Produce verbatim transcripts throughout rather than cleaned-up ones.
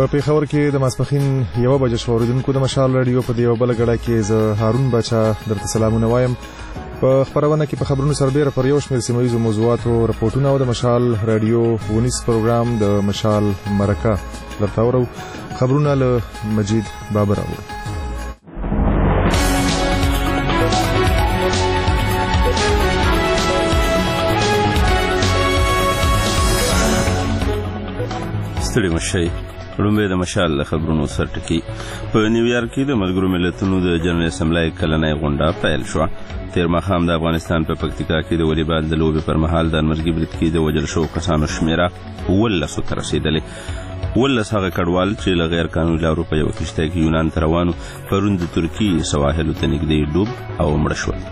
په پیښور کې د ماسپخین یو بجې شو اوریدونکو د مشال رادیو په دیو بل غړا کې زه هارون بچا درته سلامونه وایم. په خبرونه کې په خبرونو سربېره پر یو شمېر سیمه ییزو موضوعاتو رپورټونه او د مشال رادیو ونیس پروګرام د مشال مرکه درته اورو. خبرونه له مجید بابر اورو. ستړي مشي لومبه د مشال خبرونو سرټکی. په نیویارک کې د ملګرو ملتونو د جنرال اسمبلی کلنۍ غونډه پیل شوه. تیر ماښام د افغانستان په پکتیکا کې د والیبال د لوبې پر مهال د انمرګي برید کې د وژل شوو کسانو شمیره ولسو ته رسېدلې. ولس هغه کډوال چې له غیر قانوني لارو په یوه کښتۍ کې یونان ته روان وو پرون د ترکیې سواحلو ته نږدې ډوب او مړه شول.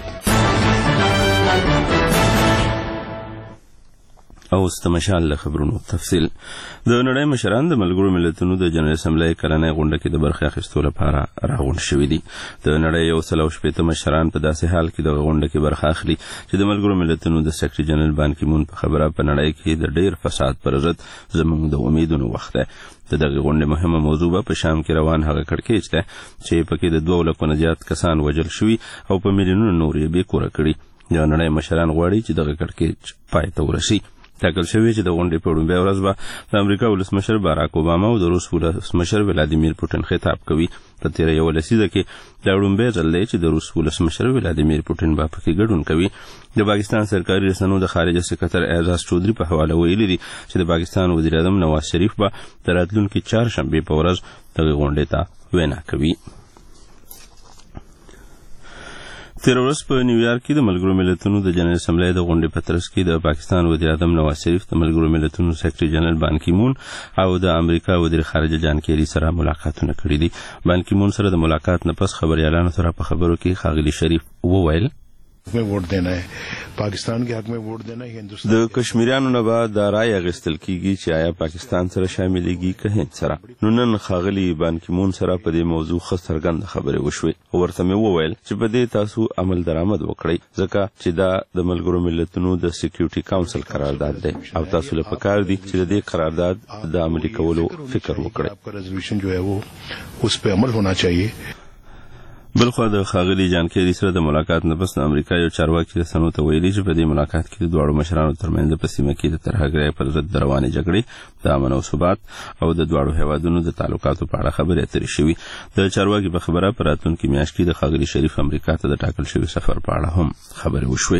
او استمشال له خبرونو تفصیل. د نړۍ مشران د ملګرو ملتونو د جنرال اسمبلی کلنۍ غونډه کې د برخې اخیستو لپاره راغونډ شوي دي. د نړۍ یو سل او شپېته مشران په داسې حال کې د غونډه کې برخه اخلي چې د ملګرو ملتونو د سکرټري جنرال بان کی مون په خبره په نړۍ کې د ډیر فساد پر ضد زموږ د امیدونو وخت دی. د دغه غونډې مهمه موضوع په شام کې روان هغه کړکېچ دی چې پکې د دوه لکو نه زیات کسان وژل شوي او په میلیونونو نور یې بې کوره کړي. د نړۍ مشران غواړي چې دغه کړکېچ پای ته ورسي. ټاکل شوی چې د غونډې په لومړۍ ورځ به د امریکا ولسمشر باراک اوباما او د روس ولسمشر ولادیمیر پوتین خطاب کوي. په تیره یوه لسیزه کې دا لومړی ځل دی چې د روس ولسمشر ولادیمیر پوتین به پکې ګډون کوي. د پاکستان سرکاري رسنیو د خارجه سکرټر اعزاز چودھری په حواله ویلي دي چې د پاکستان وزیر اعظم نواز شریف به د راتلونکي چهارشنبې په ورځ دغه غونډې ته وینا کوي. تیر ورځ په نیویارک کې د ملګرو ملتونو د جنرال اسمبلی د غونډې په ترڅ کې د پاکستان وزیر اعظم نواز شریف د ملګرو ملتونو سکرټري جنرال بان کی مون او د امریکا وزیر خارجه جان کیری سره ملاقاتونه کړي دي. بان کی مون سره د ملاقات نه پس خبريالانو سره په خبرو کې ښاغلي شریف وویل में वोट देना है, पाकिस्तान के हक में वोट देना है. हिंदुस्तान د کشمیریانو نه بعد د رای اخیستل کیږي چې آیا پاکستان سره شاملېږي که هند سره. نو نن خاغلی بان کی مون سره په دې موضوع خاص څرګند خبرې وشوي او ورته مې وویل چې په دې تاسو عمل درآمد وکړئ ځکه چې دا د ملګرو ملتونو د سکیورټي کونسل قرارداد دی او تاسو له پکار دي چې د دې قرارداد د عملي کولو فکر وکړئ. आपका रेजोल्यूशन जो है वो उस पे अमल होना चाहिए. بلخو د خاغلی جان کیری سره د ملاقات نه پس د امریکا یو چارواکي رسنیو ته ویلي چې په دې ملاقات کې د دواړو مشرانو ترمنځ په سیمه کې د ترهګرۍ پر ضد روانې جګړې د امن او ثبات او د دواړو هیوادونو د تعلقاتو په اړه خبرې اترې شوي. د چارواکي په خبره په راتلونکي میاشت کې د خاغلی شریف امریکا ته د ټاکل شوي سفر په اړه هم خبرې وشوي.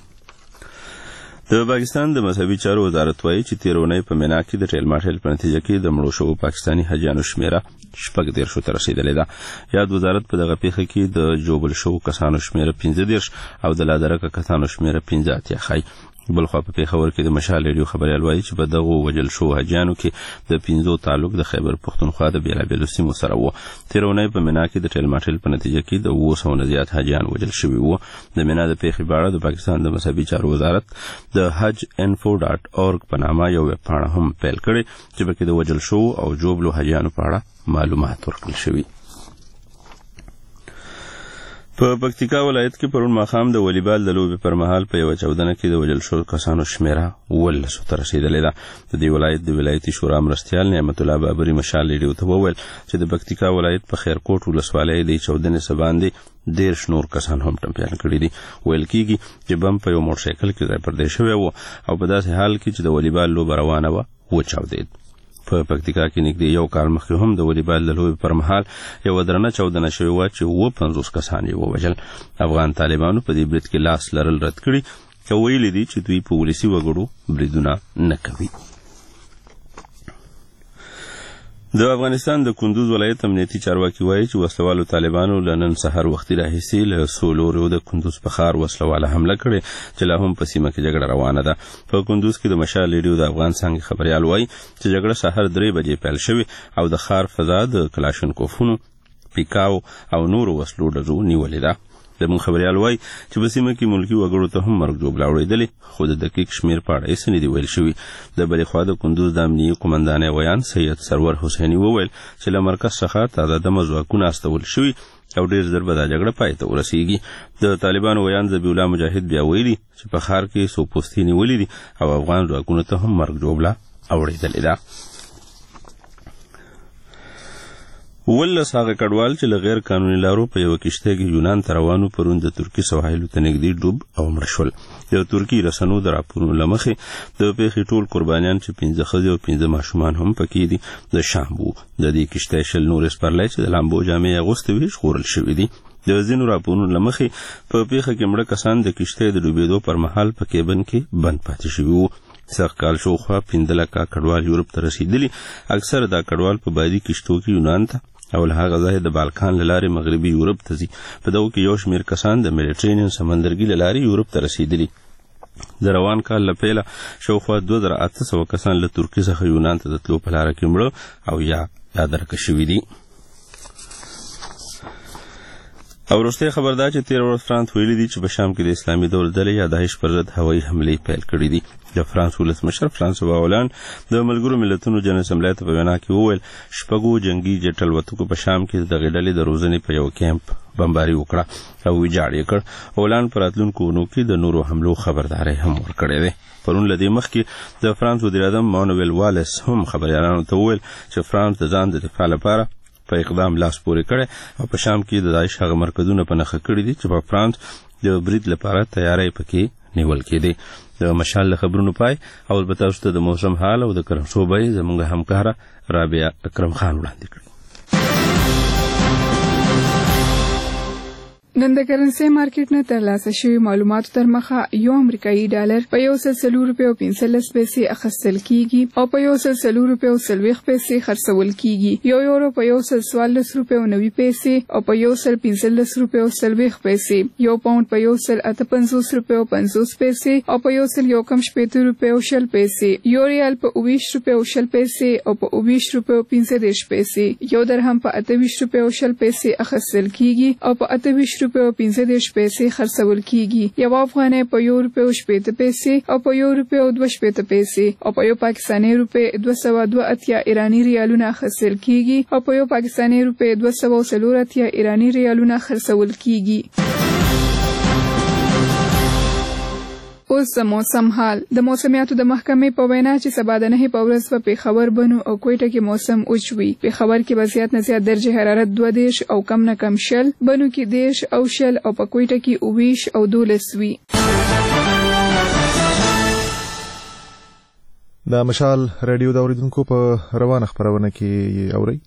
د پاکستان د مذهبي چارو وزارت وایي چې تیرونی په مینا کې د ټیل ماټیل په نتیجه کې د مړو شوو پاکستاني حاجیانو شمیره شپږ دیرشو ته رسېدلې ده. یاد وزارت په دغه پیښه کې د جوبل شوو کسانو شمیره پنځه دیرش او د لادرکه کسانو شمیره پنځه اتیا ښایي. بلخوا په پیښور کې د مشال ریډیو خبريال وایي چې په دغه وجل شو حاجیانو کې د پنځو تعلق د خیبر پختونخوا د بیلابیلو سیمو سره وو. تیرونی په مینا کې د ټیل ماټیل په نتیجه کې د اوه سوه نه زیات حاجیان وژل شوي وو. د مینا د پیښې په اړه د پاکستان د مذهبي چارو وزارت د حج انفو ډاټ اورګ په نامه یو ویبپاڼه هم پیل کړې چې پکې د وژل شوو او جوبلو حاجیانو په اړه معلومات ورکړل شوي. په پکتیکا ولایت کې پرون ماښام د والیبال د لوبې پر مهال په یوه چاودنه کې د وژل شوو کسانو شمیره ولسو ته رسېدلې ده. د دې ولایت د ولایتي شورا مرستیال نعمت الله بابري مشال ریډیو ته وویل چې د پکتیکا ولایت په خیرکوټ ولسوالۍ د چاودنې څخه باندې دیرش نور کسان هم ټپیان کړي دي. ویل کېږي چې بم په یو موټرسایکل کې ځای پرځای شوی و او په داسې حال کې چې د والیبال لوبه روانه وه وچاودېد. په پکتیکا کې نږدې یو کال مخکې هم د والیبال د لوبې پر مهال یوه درنه چاودنه شوې وه چې اووه پنځوس کسان یې ووژل. افغان طالبانو په دې برید کې لاس لرل رد کړي او ویلي دي چې دوی په ولسي وګړو بریدونه نه کوي. د افغانستان د کندوز ولایت امنیتي چارواکي وایي چې وسلوالو طالبانو له نن سهار وختي راهیسې له څو لورو د کندوز په ښار وسلواله حمله کړې چې لا هم په سیمه کې جګړه روانه ده. په کندوز کې د مشال ریډیو د افغان څانګې خبریال وایي چې جګړه سهار درې بجې پیل شوې او د ښار فضا د کلاشینکوفونو، پیکاو او نورو وسلو ډزو نیولې ده. زموږ خبریال وایي چې په سیمه کې ملکي وګړو ته هم مرګ جوړه اورېدلې خو د دقیق شمیر په اړه هېڅ نه دي ویل شوي. د بلې خوا د کندوز د امنیي قمندانۍ ویان سید سرور حسیني وویل چې له مرکز څخه تازه دمه ځواکونه استول شوي او ډېر ژر به دا جګړه پای ته ورسېږي. د طالبانو ویان ذبیح الله مجاهد بیا ویلي چې په ښار کې څو پوستې نیولې دي او افغان ځواکونو ته هم مرګ جوړه اورېدلې ده. ولس هغه کډوال چې له غیر قانوني لارو په یو کشته کې یونان ته روانو پرون د ترکی سواحلو ته نږدې ډوب او مړ شول. یو ترکی رسنو د راپورونو له مخې د پیښې ټول قربانیان چې پنځه ښځې او پنځه ماشومان هم پکې دي د شام وو. د دې کشته شل نور سپرلی چې د لامبو جامې اغوستې وي ژغورل شوي دي. د ځینو راپورونو له مخې په پیښه کې مړه کسان د کشتۍ د ډوبېدو پر مهال په کیبن کې بند پاتې شوي وو. سږ کال شاوخوا پنځه لکه کډوال یورپ ته رسېدلي. اکثره دا کډوال په بادي کشتو کې یونان ته او له هغه ځایه د بالکان له لارې مغربي یورپ ته ځي. په دغو کې یو شمېر کسان د میډیټرینین سمندرګي له لارې یورپ ته رسېدلي. د روان کال له پیله شاوخوا دوه زره اته سوه کسان له ترکیې څخه یونان ته د تلو په لاره کې مړه او یا یا درکه شوي دي. او وروستی خبر دا چې تېره ورځ فرانس ویلي دي چې په شام کې د اسلامي دولت ډلې یا داعش پر ضد هوایي حملې پیل کړي دي. د فرانس ولسمشر فرانسوا هولانډ د ملګرو ملتونو جنرال اسمبلۍ ته په وینا کې وویل شپږو جنګي جټ الوتکو په شام کې دغې ډلې د روزنې په یو کیمپ بمباري وکړه او ویجاړ یې کړ. هولانډ په راتلونکو اونو کې د نورو حملو خبرداری هم ورکړی دی. پرون له دې مخکې د فرانس وزیر اعظم مانویل والس هم خبریالانو ته وویل چې فرانس د ځان د دفاع لپاره په اقدام لاس پورې کړی او په شام کې د داعش هغه مرکزونه په نښه کړي دي چې په فرانس د برید لپاره تیاری پکې نیول کېدی. د مشال له خبرونو پای او البته تاسو ته د موسم حال او د کرنسوبۍ زموږ همکاره رابعه اکرم خان وړاندې کړي. نن د کرنسي مارکیټ نه ترلاسه شوي معلوماتو تر مخه یو امریکایي ډالر په یو سل څلور روپیو پنځلس پیسې اخیستل کیږي او په یو سل څلور روپیو څلوېښت پیسې خرڅول کیږي. یو یورو په یو سل څوارلس روپیو نوي پیسې او په یو سل پنځلس روپیو څلوېښت پیسې. یو پاونډ په یو سل اته پنځوس روپیو پنځوس پیسې او په یو سل یو کم شپېته روپیو شل پیسې. یو ریال په اوویشت روپیو شل پیسې او په اوویشت روپیو پنځه دېرش پیسې. یو درهم په اته ویشت روپیو شل پیسې اخیستل کیږي او په اته ویشت روپیو پنځه دېرش پیسې خرڅول کیږي. یو افغانۍ په یو روپیو شپېته پیسې او په یو روپیو دوه شپېته پیسې او په یو پاکستاني روپۍ دوه سوه دوه اتیا ایراني ریالونه اخیستل کیږي او په یو پاکستاني روپۍ دوه سوه څلور اتیا ایراني ریالونه خرڅول کیږي. اوس د موسم حال. د موسمیاتو د محکمې په وینا چې سبا د نهې په ورځ په پېښور بنو او کویټه کې موسم اوچ وي. پېښور کې به زیات نه زیات درجه حرارت دوه دېرش او کم نه کم شل، بنو کې دېرش او شل او په کویټه کې اوویشت او دولس وي. د مشال رادیو د اوریدونکو په روانه خبرونه کې اوري.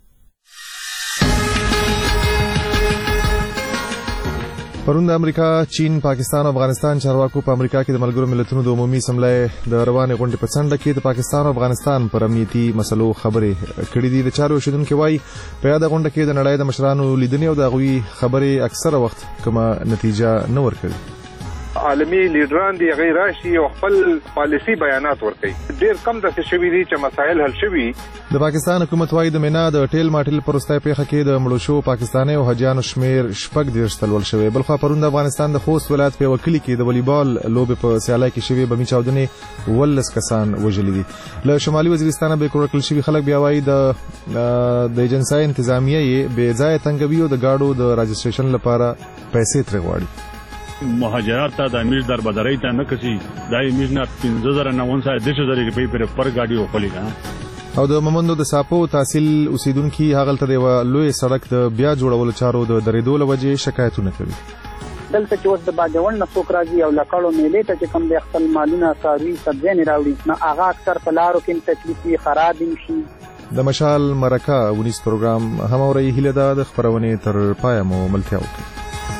پرون د امریکا، چین، پاکستان او افغانستان چارواکو په امریکا کې د ملګرو ملتونو د عمومي اسمبلۍ د روانې غونډې په څنډه کې د پاکستان او افغانستان پر امنیتي مسلو خبرې کړې دي. د چارو شیدونکو وایي په یاده غونډه کې د نړۍ د مشرانو لیدنې او د هغوی خبرې اکثره وخت کومه نتیجه نه ورکوي. عالمي لیډران دی غیر راشي او خپل پالیسی بیانات ورکوي. ډېر کم داسې شوي دي چې مسایل حل شوي. د پاکستان حکومت وایي د مینا د ټیل ماټیل پر وروستۍ پیښه کې د مړو شوو پاکستاني او حاجیانو شمېر شپږ دېرش ته لوړ شوی. بلخوا پرون د افغانستان د خوست ولایت په یوه کلي کې د والیبال لوبې په سیالۍ کې شوې بمي چاودنې اوولس کسان وژلي دي. له شمالي وزیرستانه بې کور کړل شوي خلک بیا وایي د د ایجنسۍ انتظامیه یې بې ځایه تنګوي او د ګاډو د راجسټریشن لپاره پیسې ترې غواړي. مهاجرات ته د امیر در بدرۍ ته نه کسي دا امیر نه پنځه زره نون سوه دېرش زره روپۍ پر پر ګاډي وخولي کنه. او د مومندو د ساپو تحصیل اوسیدونکي هغلته د یوه لوی سړک د بیا جوړولو چارو د درېدو له وجې شکایتونه کوي. دلته چې اوس د باجوړ نه څوک راځي او لکړو میلې ته چې کوم د خپل مالونه څاروي سبزیانې راوړي نو هغه اکثر په لارو کې تکلیف وي، خراب هم شي. د مشال مرکه ونیس پروګرام هم اورئ. هیله ده د خپرونې تر پایه مو ملتیا وکړي.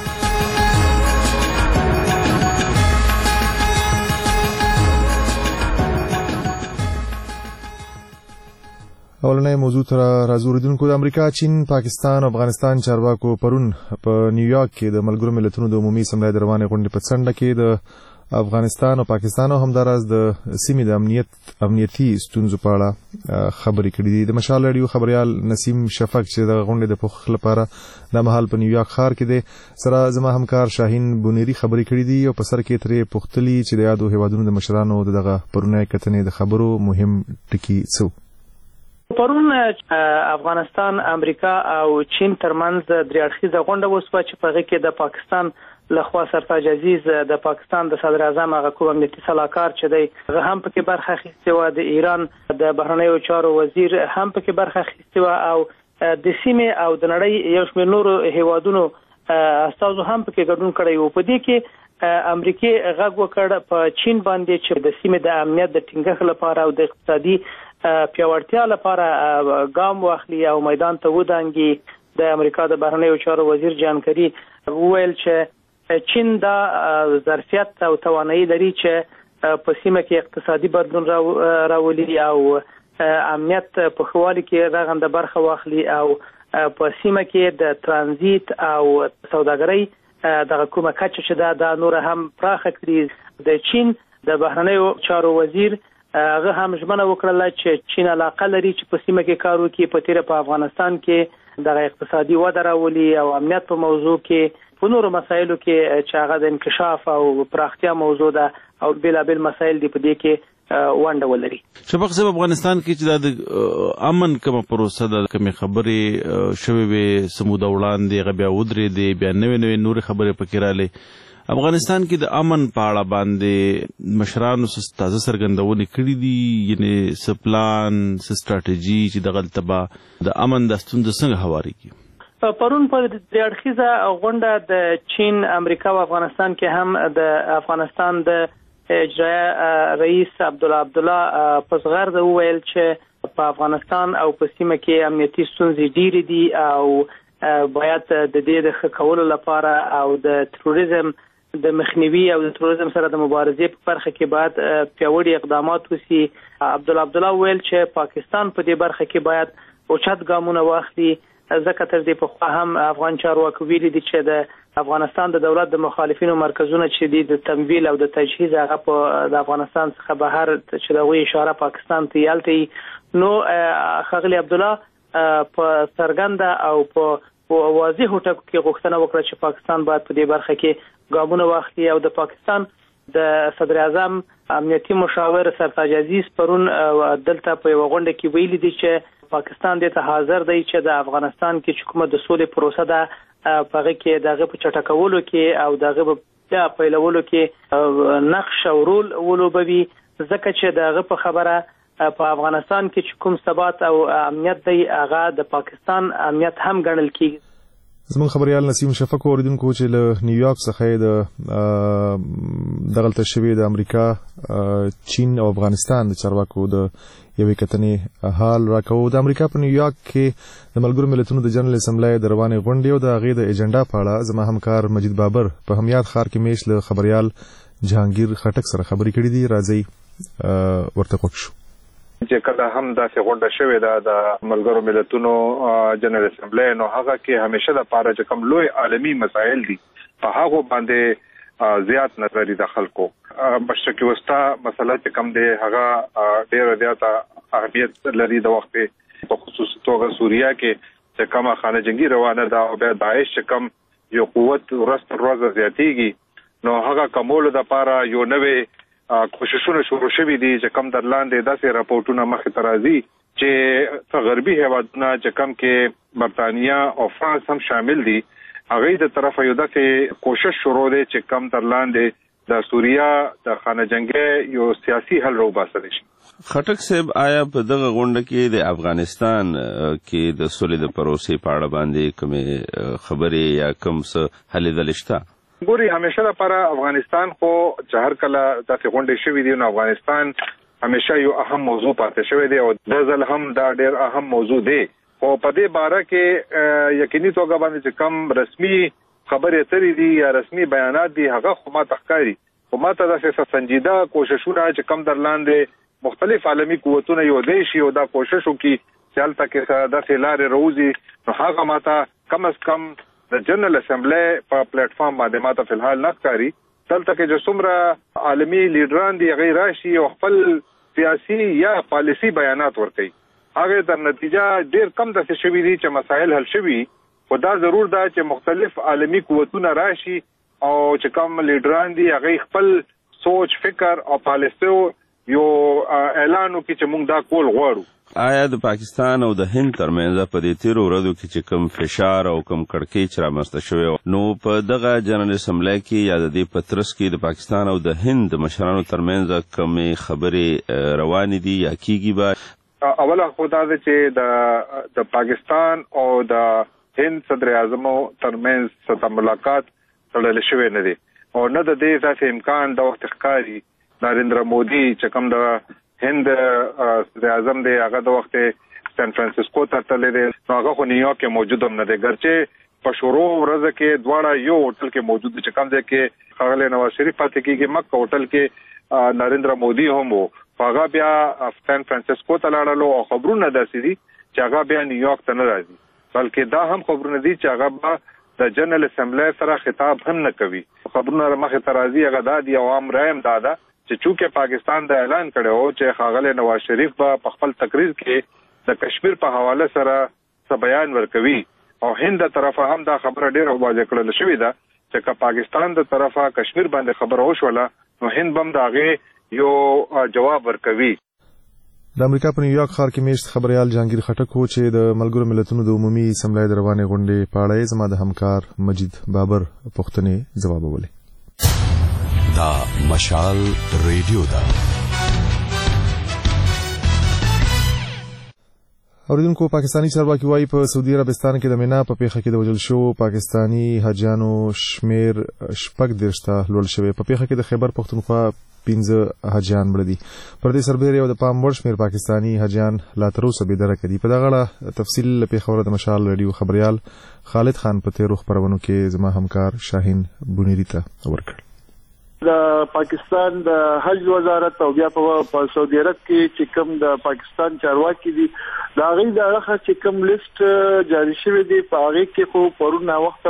اولنۍ موضوع تر راځو ردونکو. د امریکا، چین، پاکستان او افغانستان چارواکو پرون په نیویارک کې د ملګرو ملتونو د عمومي اسمبلۍ د روانې غونډې په څنډه کې د افغانستان او پاکستان او همداراز د سیمې د امنیت امنیتي ستونزو په اړه خبرې کړې دي. د مشال رادیو خبريال نسیم شفق چې د غونډې د پوښښ لپاره د مهال په نیویارک ښار کې دی سره زما همکار شاهین بونيري خبرې کړې دي او په سر کې ترې پوښتلي چې د یادو هیوادونو د مشرانو دغه پرونی کتنې د خبرو مهم ټکي څه. پرون افغانستان، امریکا او چین ترمنځ درې اړخیزه غونډه وشوه چې په هغې کې د پاکستان لخوا سرتاج عزیز د پاکستان د صدر اعظم هغه کوم امنیتي سلاکار چې دی هغه هم پکې برخه اخیستې وه، د ایران د بهرنیو چارو وزیر هم پکې برخه اخیستې وه او د سیمې او د نړۍ یو شمېر نورو هیوادونو استازو هم پکې ګډون کړی وو. په دې کې امریکای غږ وکړ په چین باندې چې د سیمې د امنیت د ټینګښت لپاره او د اقتصادي پیاوړتیا لپاره ګام واخلي او میدان ته ودانګي. د امریکا د بهرنیو چارو وزیر جان کری وویل چې چین دا ظرفیت او توانایي لري چې په سیمه کې اقتصادي بدلون راولي او امنیت په ښه والي کې رغنده برخه واخلي او په سیمه کې د ترانزیت او سوداګرۍ دغه کومه کچه چې دا د نور هم پراخه کړي. د چین د بهرنیو چارو وزیر هغه هم ژمنه وکړه چې چین علاقه لري چې په سیمه کې کار وکړي، په تیره په افغانستان کې دغه اقتصادي وده راولي او امنیت په موضوع کې په نورو مسایلو کې چې هغه د انکشاف او پراختیا موضوع ده او بېلابېل مسایل دي په دې کې ونډه ولري. شفق صاحب، افغانستان کې چې د امن کومه پروسه ده، کومې خبرې شوې وې سموده وړاندې هغه بیا ودرېدې، بیا نوې نوې نورې خبرې پکې رالې. افغانستان کې د امن په اړه باندې مشرانو څه تازه څرګندونې کړي دي، یعنې څه پلان څه سټراټیجي چې دغلته به د امن دا ستونزه څنګه هوارېږي؟ پرون په درې اړخیزه غونډه د چین، امریکا او افغانستان کې هم د افغانستان د اجرایه رئیس عبدالله عبدالله پسغرد وویل چې په افغانستان او په سیمه کې امنیتي ستونزې ډېرې دي او باید د دې د ښه کولو لپاره او د تروریزم د مخنیوي او د تروریزم سره د مبارزې په برخه کې باید پیاوړي اقدامات وشي. عبدالله عبدالله وویل چې پاکستان په دې برخه کې باید اوچت ګامونه واخلي، ځکه تر دې پخوا هم افغان چارواکو ویلي دي چې د افغانستان د دولت د مخالفینو مرکزونه چې دي د تمویل او د تجهیز هغه په د افغانستان څخه بهر چې د هغوی اشاره پاکستان ته یالته. نو ښاغلي عبدالله په څرګنده او په واضحو ټکو کې غوښتنه وکړه چې پاکستان باید په دې برخه کې ګامونه واخلي او د پاکستان د صدر اعظم امنیتي مشاور سرتاج عزیز پرون دلته په یوه غونډه کې ویلي دي چې پاکستان دې ته حاضر دی چې د افغانستان کې چې کومه د سولې پروسه ده په هغه کې د هغه په چټکولو کې او د هغه په پیلولو کې نقش او رول ولوبوي، ځکه چې د هغه په خبره په افغانستان کې چې کوم ثبات او امنیت دی هغه د پاکستان امنیت هم ګڼل کېږي. زموږ خبريال نسیم شفق اوریدونکو چې له نیویارک څخه د دغلته شوی د امریکا، چین او افغانستان د چارواکو د یوې کتنې حال راکوو. د امریکا په نیویارک کې د ملګرو ملتونو د جنرال اسمبلی د روانې غونډې او د هغې د ایجنډا په اړه زما همکار مجید بابر په همیات ښار کې میش له خبريال جهانگیر خټک سره خبرې کړې دي. راځئ ورته غوږ شو. چې کله هم داسې غونډه شوې ده د ملګرو ملتونو جنرال اسمبلی، نو هغه کې همیشه د پاره چې کوم لوی عالمي مسایل دي په هغه باندې زیات نظر د خلکو مشرقي وسطا مسله چې کوم دی هغه ډېر زیاته اهمیت لري. د وخت په خصوص توګه سوریه کې چې کومه خانه جنگي روانه ده او بیا داعش چې کوم یو قوت ورځ تر ورځې زیاتېږي، نو هغه کمولو دپاره یو نوې کوششونه شروع شوي دي چې کم در لاندې داسې راپورټونه مخې ته راځي چې غربي هیوادونه چې کم کې برطانیه او فرانس هم شامل دي، هغوی د طرفه یو داسې کوشش شروع دی چې کم در لاندې د سوریه د خانه جنګۍ یو سیاسي حل راوباسلی شي. خټک صاحب، آیا په دغه غونډه کې د افغانستان کې د سولې د پروسې په اړه باندې کومې خبرې یا کوم څه هلې ځلې شته؟ ګوري همیشه لپاره افغانستان خو چې هر کله داسې غونډې شوي دي، نو افغانستان همیشه یو اهم موضوع پاتې شوی دی او د ځل هم دا ډېر اهم موضوع دی. خو په دې باره کې یقیني توګه باندې چې کم رسمي خبرې اترې دي یا رسمي بیانات دي هغه خو ما ته ښکاري، خو ما ته داسې سنجیده کوششونه چې کم در لاندې مختلف عالمي قوتونه یو دی شي او دا کوشش وکړي چې هلته کې داسې لارې راوځي، نو هغه ما ته کم از کم د جنرال اسمبلی په پلیټ فارم باندې ماته فی الحال نه ښکاري. دلته کې چې څومره عالمي لیډران دي هغوی راشي او خپل سیاسي یا پالیسي بیانات ورکوي، هغې تر نتیجه ډېر کم داسې شوي دي چې مسایل حل شوي، خو دا ضرور ده چې مختلف عالمي قوتونه راشي او چې کوم لیډران دي هغوی خپل سوچ، فکر او پالیسیو یو اعلان وکړي چې موږ دا کول غواړو. آیا د پاکستان او د هند ترمنځ په دې تیرو ورځو کې چې کوم فشار او کوم کړکېچ رامنځته شوی، نو په دغه جنرال اسمبلی کې یا د دې په ترڅ کې د پاکستان او د هند مشرانو ترمنځ کومې خبرې روانې دي یا کیږي به؟ اوله خدا ده چې د د پاکستان او د هند صدر اعظم ترمنځ ست ملاقات تړل شوی نه دي او نه د دې ځکه امکان د وخت ښکاری نریندر مودي چې کوم د هند صدر اعظم دی هغه د وخت سان فرانسیسکو ته تللی دی نو هغه خو نیویارک کې موجود هم نه دی ګرچې په شروع ورځ کې دواړه یو هوټل کې موجود دي چې کوم ځای کې ښاغلی نواز شریف پاتې کېږي مکه هوټل کې نریندر مودي هم و هغه بیا سان فرانسیسکو ته لاړلو او خبرونه داسې دي چې هغه بیا نیویارک ته نه راځي بلکې دا هم خبرونه دي چې هغه به د جنرال اسمبلی سره خطاب هم نه کوي خبرونه مخې ته راځي هغه دا دي او عام رای هم دا ده چې چونکې پاکستان د اعلان کړی و چې ښاغلی نواز شریف به په خپل تقریر کې د کشمیر په حواله سره څه بیان ورکوي او هند د طرفه هم دا خبره ډیره واضح کړل شوې ده چې که پاکستان د طرفه کشمیر باندې خبره وشوله نو هند بم داغه یو جواب ورکوي د امریکا په نیویارک ښار کې میشت خبريال جهانگیر خټک و چې د ملګرو ملتونو د عمومي اسمبلی د روانې غونډې په اړه زما د همکار مجید بابر پوښتنې ځوابولې دا مشال ریډیو دا اوریدونکو پاکستانی چارواکي وايي په سعودي عربستان کې د مینا په پیښه کې د وژل شو پاکستانی حاجیانو شمیر شپږ درشته لوړ شوی په پیښه کې د خیبر پختونخوا پنځه حاجیان مړ دي پر دې سربېره یو د پام وړ شمیر پاکستانی حاجیان لا تر اوسه بې درکه دي په دغه اړه تفصیل له پیښور د مشال رادیو خبريال خالد خان په تیرو خبرونو کې زما همکار شاهین بونیری ته ورکړ د پاکستان د حج وزارت او بیا په سعودي عرب کې چې کوم د پاکستان چارواکي دي دا غي د هغه چې کوم لیست جاری شوی دی په هغه کې خو پرونه وخت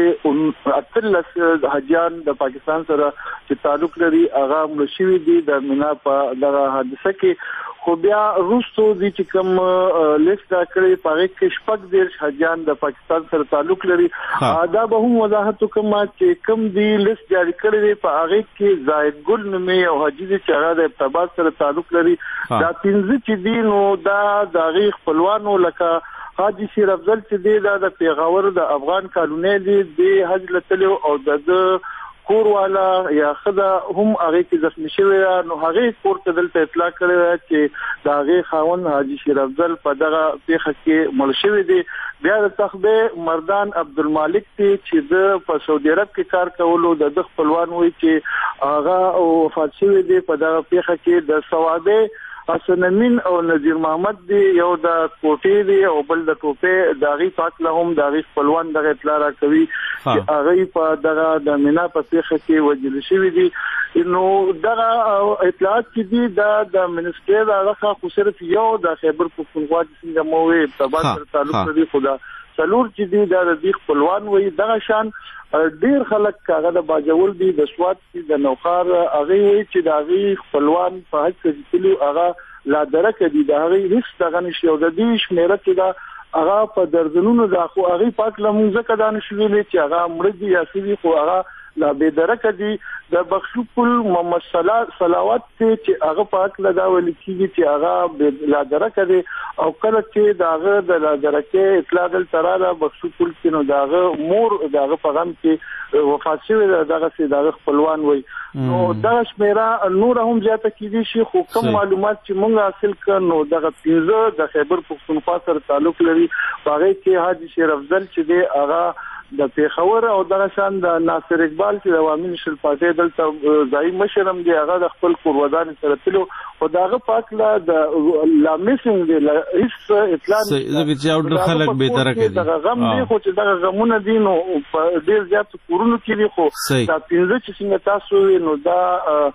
پورې اتلس حجیان د پاکستان سره چې تعلق لري هغه مړ شوی دي د مینا په دغه حادثه کې خو بیا روسو دي چې کوم لیست دا کړی په هغه کې شپږ ډیر حجیان د پاکستان سره تعلق لري دا به هم وضاحت کوم چې کوم دی لیست جاری کړی دی په هغه کې زاید ګل نومي او حجی چې هغه د ارتباط سره تعلق لري دا پنځه چې دي نو دا د خپلوانو لکه حاجی شیر افضل چې دی دا د پیغور د افغان قانوني دی د حج لتلو او د کور والا یا خدا هم هغه کې زخمی شوی نو هغه کور ته دلته اطلاع کړی چې دا هغه خاون حاجی شیر افضل په دغه پیښه کې مړ شوی دی بیا د تخبه مردان عبدالمالک چې د په سعودي عرب کې کار کولو د خپلوان وایي چې هغه وفات شوی دی په دغه پیښه کې د ثوابه حسن امین او نذیر محمد دی یو د کوټې دی او بل د ټوپه داغي پاک لهم داغي خپلوان دغه اطلاع را کوي چې هغه په دغه د مینا په پیښه کې وجل شوی دی نو دغه اطلاعات چې دی د منسټر هغه خو صرف یو د خیبر پختونخوا څنګه مو ارتباط سره تعلق لري خدا څلور چې دی د دې خپلوان وایي دغه شان ډیر خلک هغه د باجول دي د سواد کې د نوخار هغه وایي چې د هغه خپلوان په حج کې تلو هغه لا درکه دي د هغه هیڅ دغه نشي او د دې شمیره کې دا هغه په درځنونو د خو هغه پاک لمونځه کدا نشي ویلې چې هغه مړ دي یا سوي خو هغه لا به درکه دي د بخشوکل محمد صلوات چې هغه پاک لدا ول کیږي چې هغه لا درکه دي او کله چې داغه د لا درکه اطلاع دل تراله بخشوکل کې نو داغه مور داغه پیغام کې وفات شوی دغه سي داغه خپلوان وای نو دا شمیره نور هم زیاته کیږي شي خو کوم معلومات چې مونږ حاصل کړو دغه پیزه د خیبر پختونخوا سره تعلق لري هغه کې حاجی شیر افضل چې دی هغه د پیښور او دغه شان د ناصر اقبال چې د عوامي نشل پارټي دلته ځای مشرم دی هغه د خپل قربانان سره تلو او داغه پاک لا د لامسنګ دی هیڅ اطلاع زګ چې او د خلک به درکه دي دغه غم دی خو چې دغه غمونه دي نو ډیر زیات کورونو کې دي خو دا پنځه چې څنګه تاسو نو دا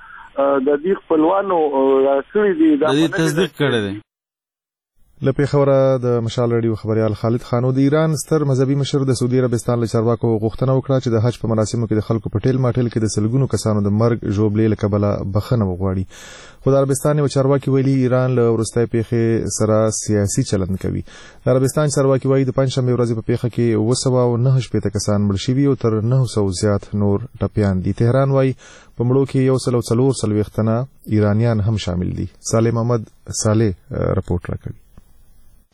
د دې خپلوانو راځي دي دا تصدیق کړی دی له پیښوره د مشال رادیو خبريال خالد خانو د ایران ستر مذهبي مشر د سعودي عربستان له چارواکو غوښتنه وکړه چې د حج په مراسمو کې د خلکو په ټیل ماټیل کې د سلګونو کسانو د مرګ ژوبلې له کبله بخښنه وغواړي خو د عربستان یو چارواکي ویلي ایران له وروستۍ پیښې سره سیاسي چلند کوي د عربستان چارواکي وایي د پنځشنبه ورځې په پیښه کې اوه سوه او نهه شپېته کسان مړ شوي او تر نهه سوه زیات نور ټپیان دي تهران وایي په مړو کې یو سل او څلور څلوېښت تنه ایرانیان هم شامل دي صالح محمد صالح رپورټ راکوي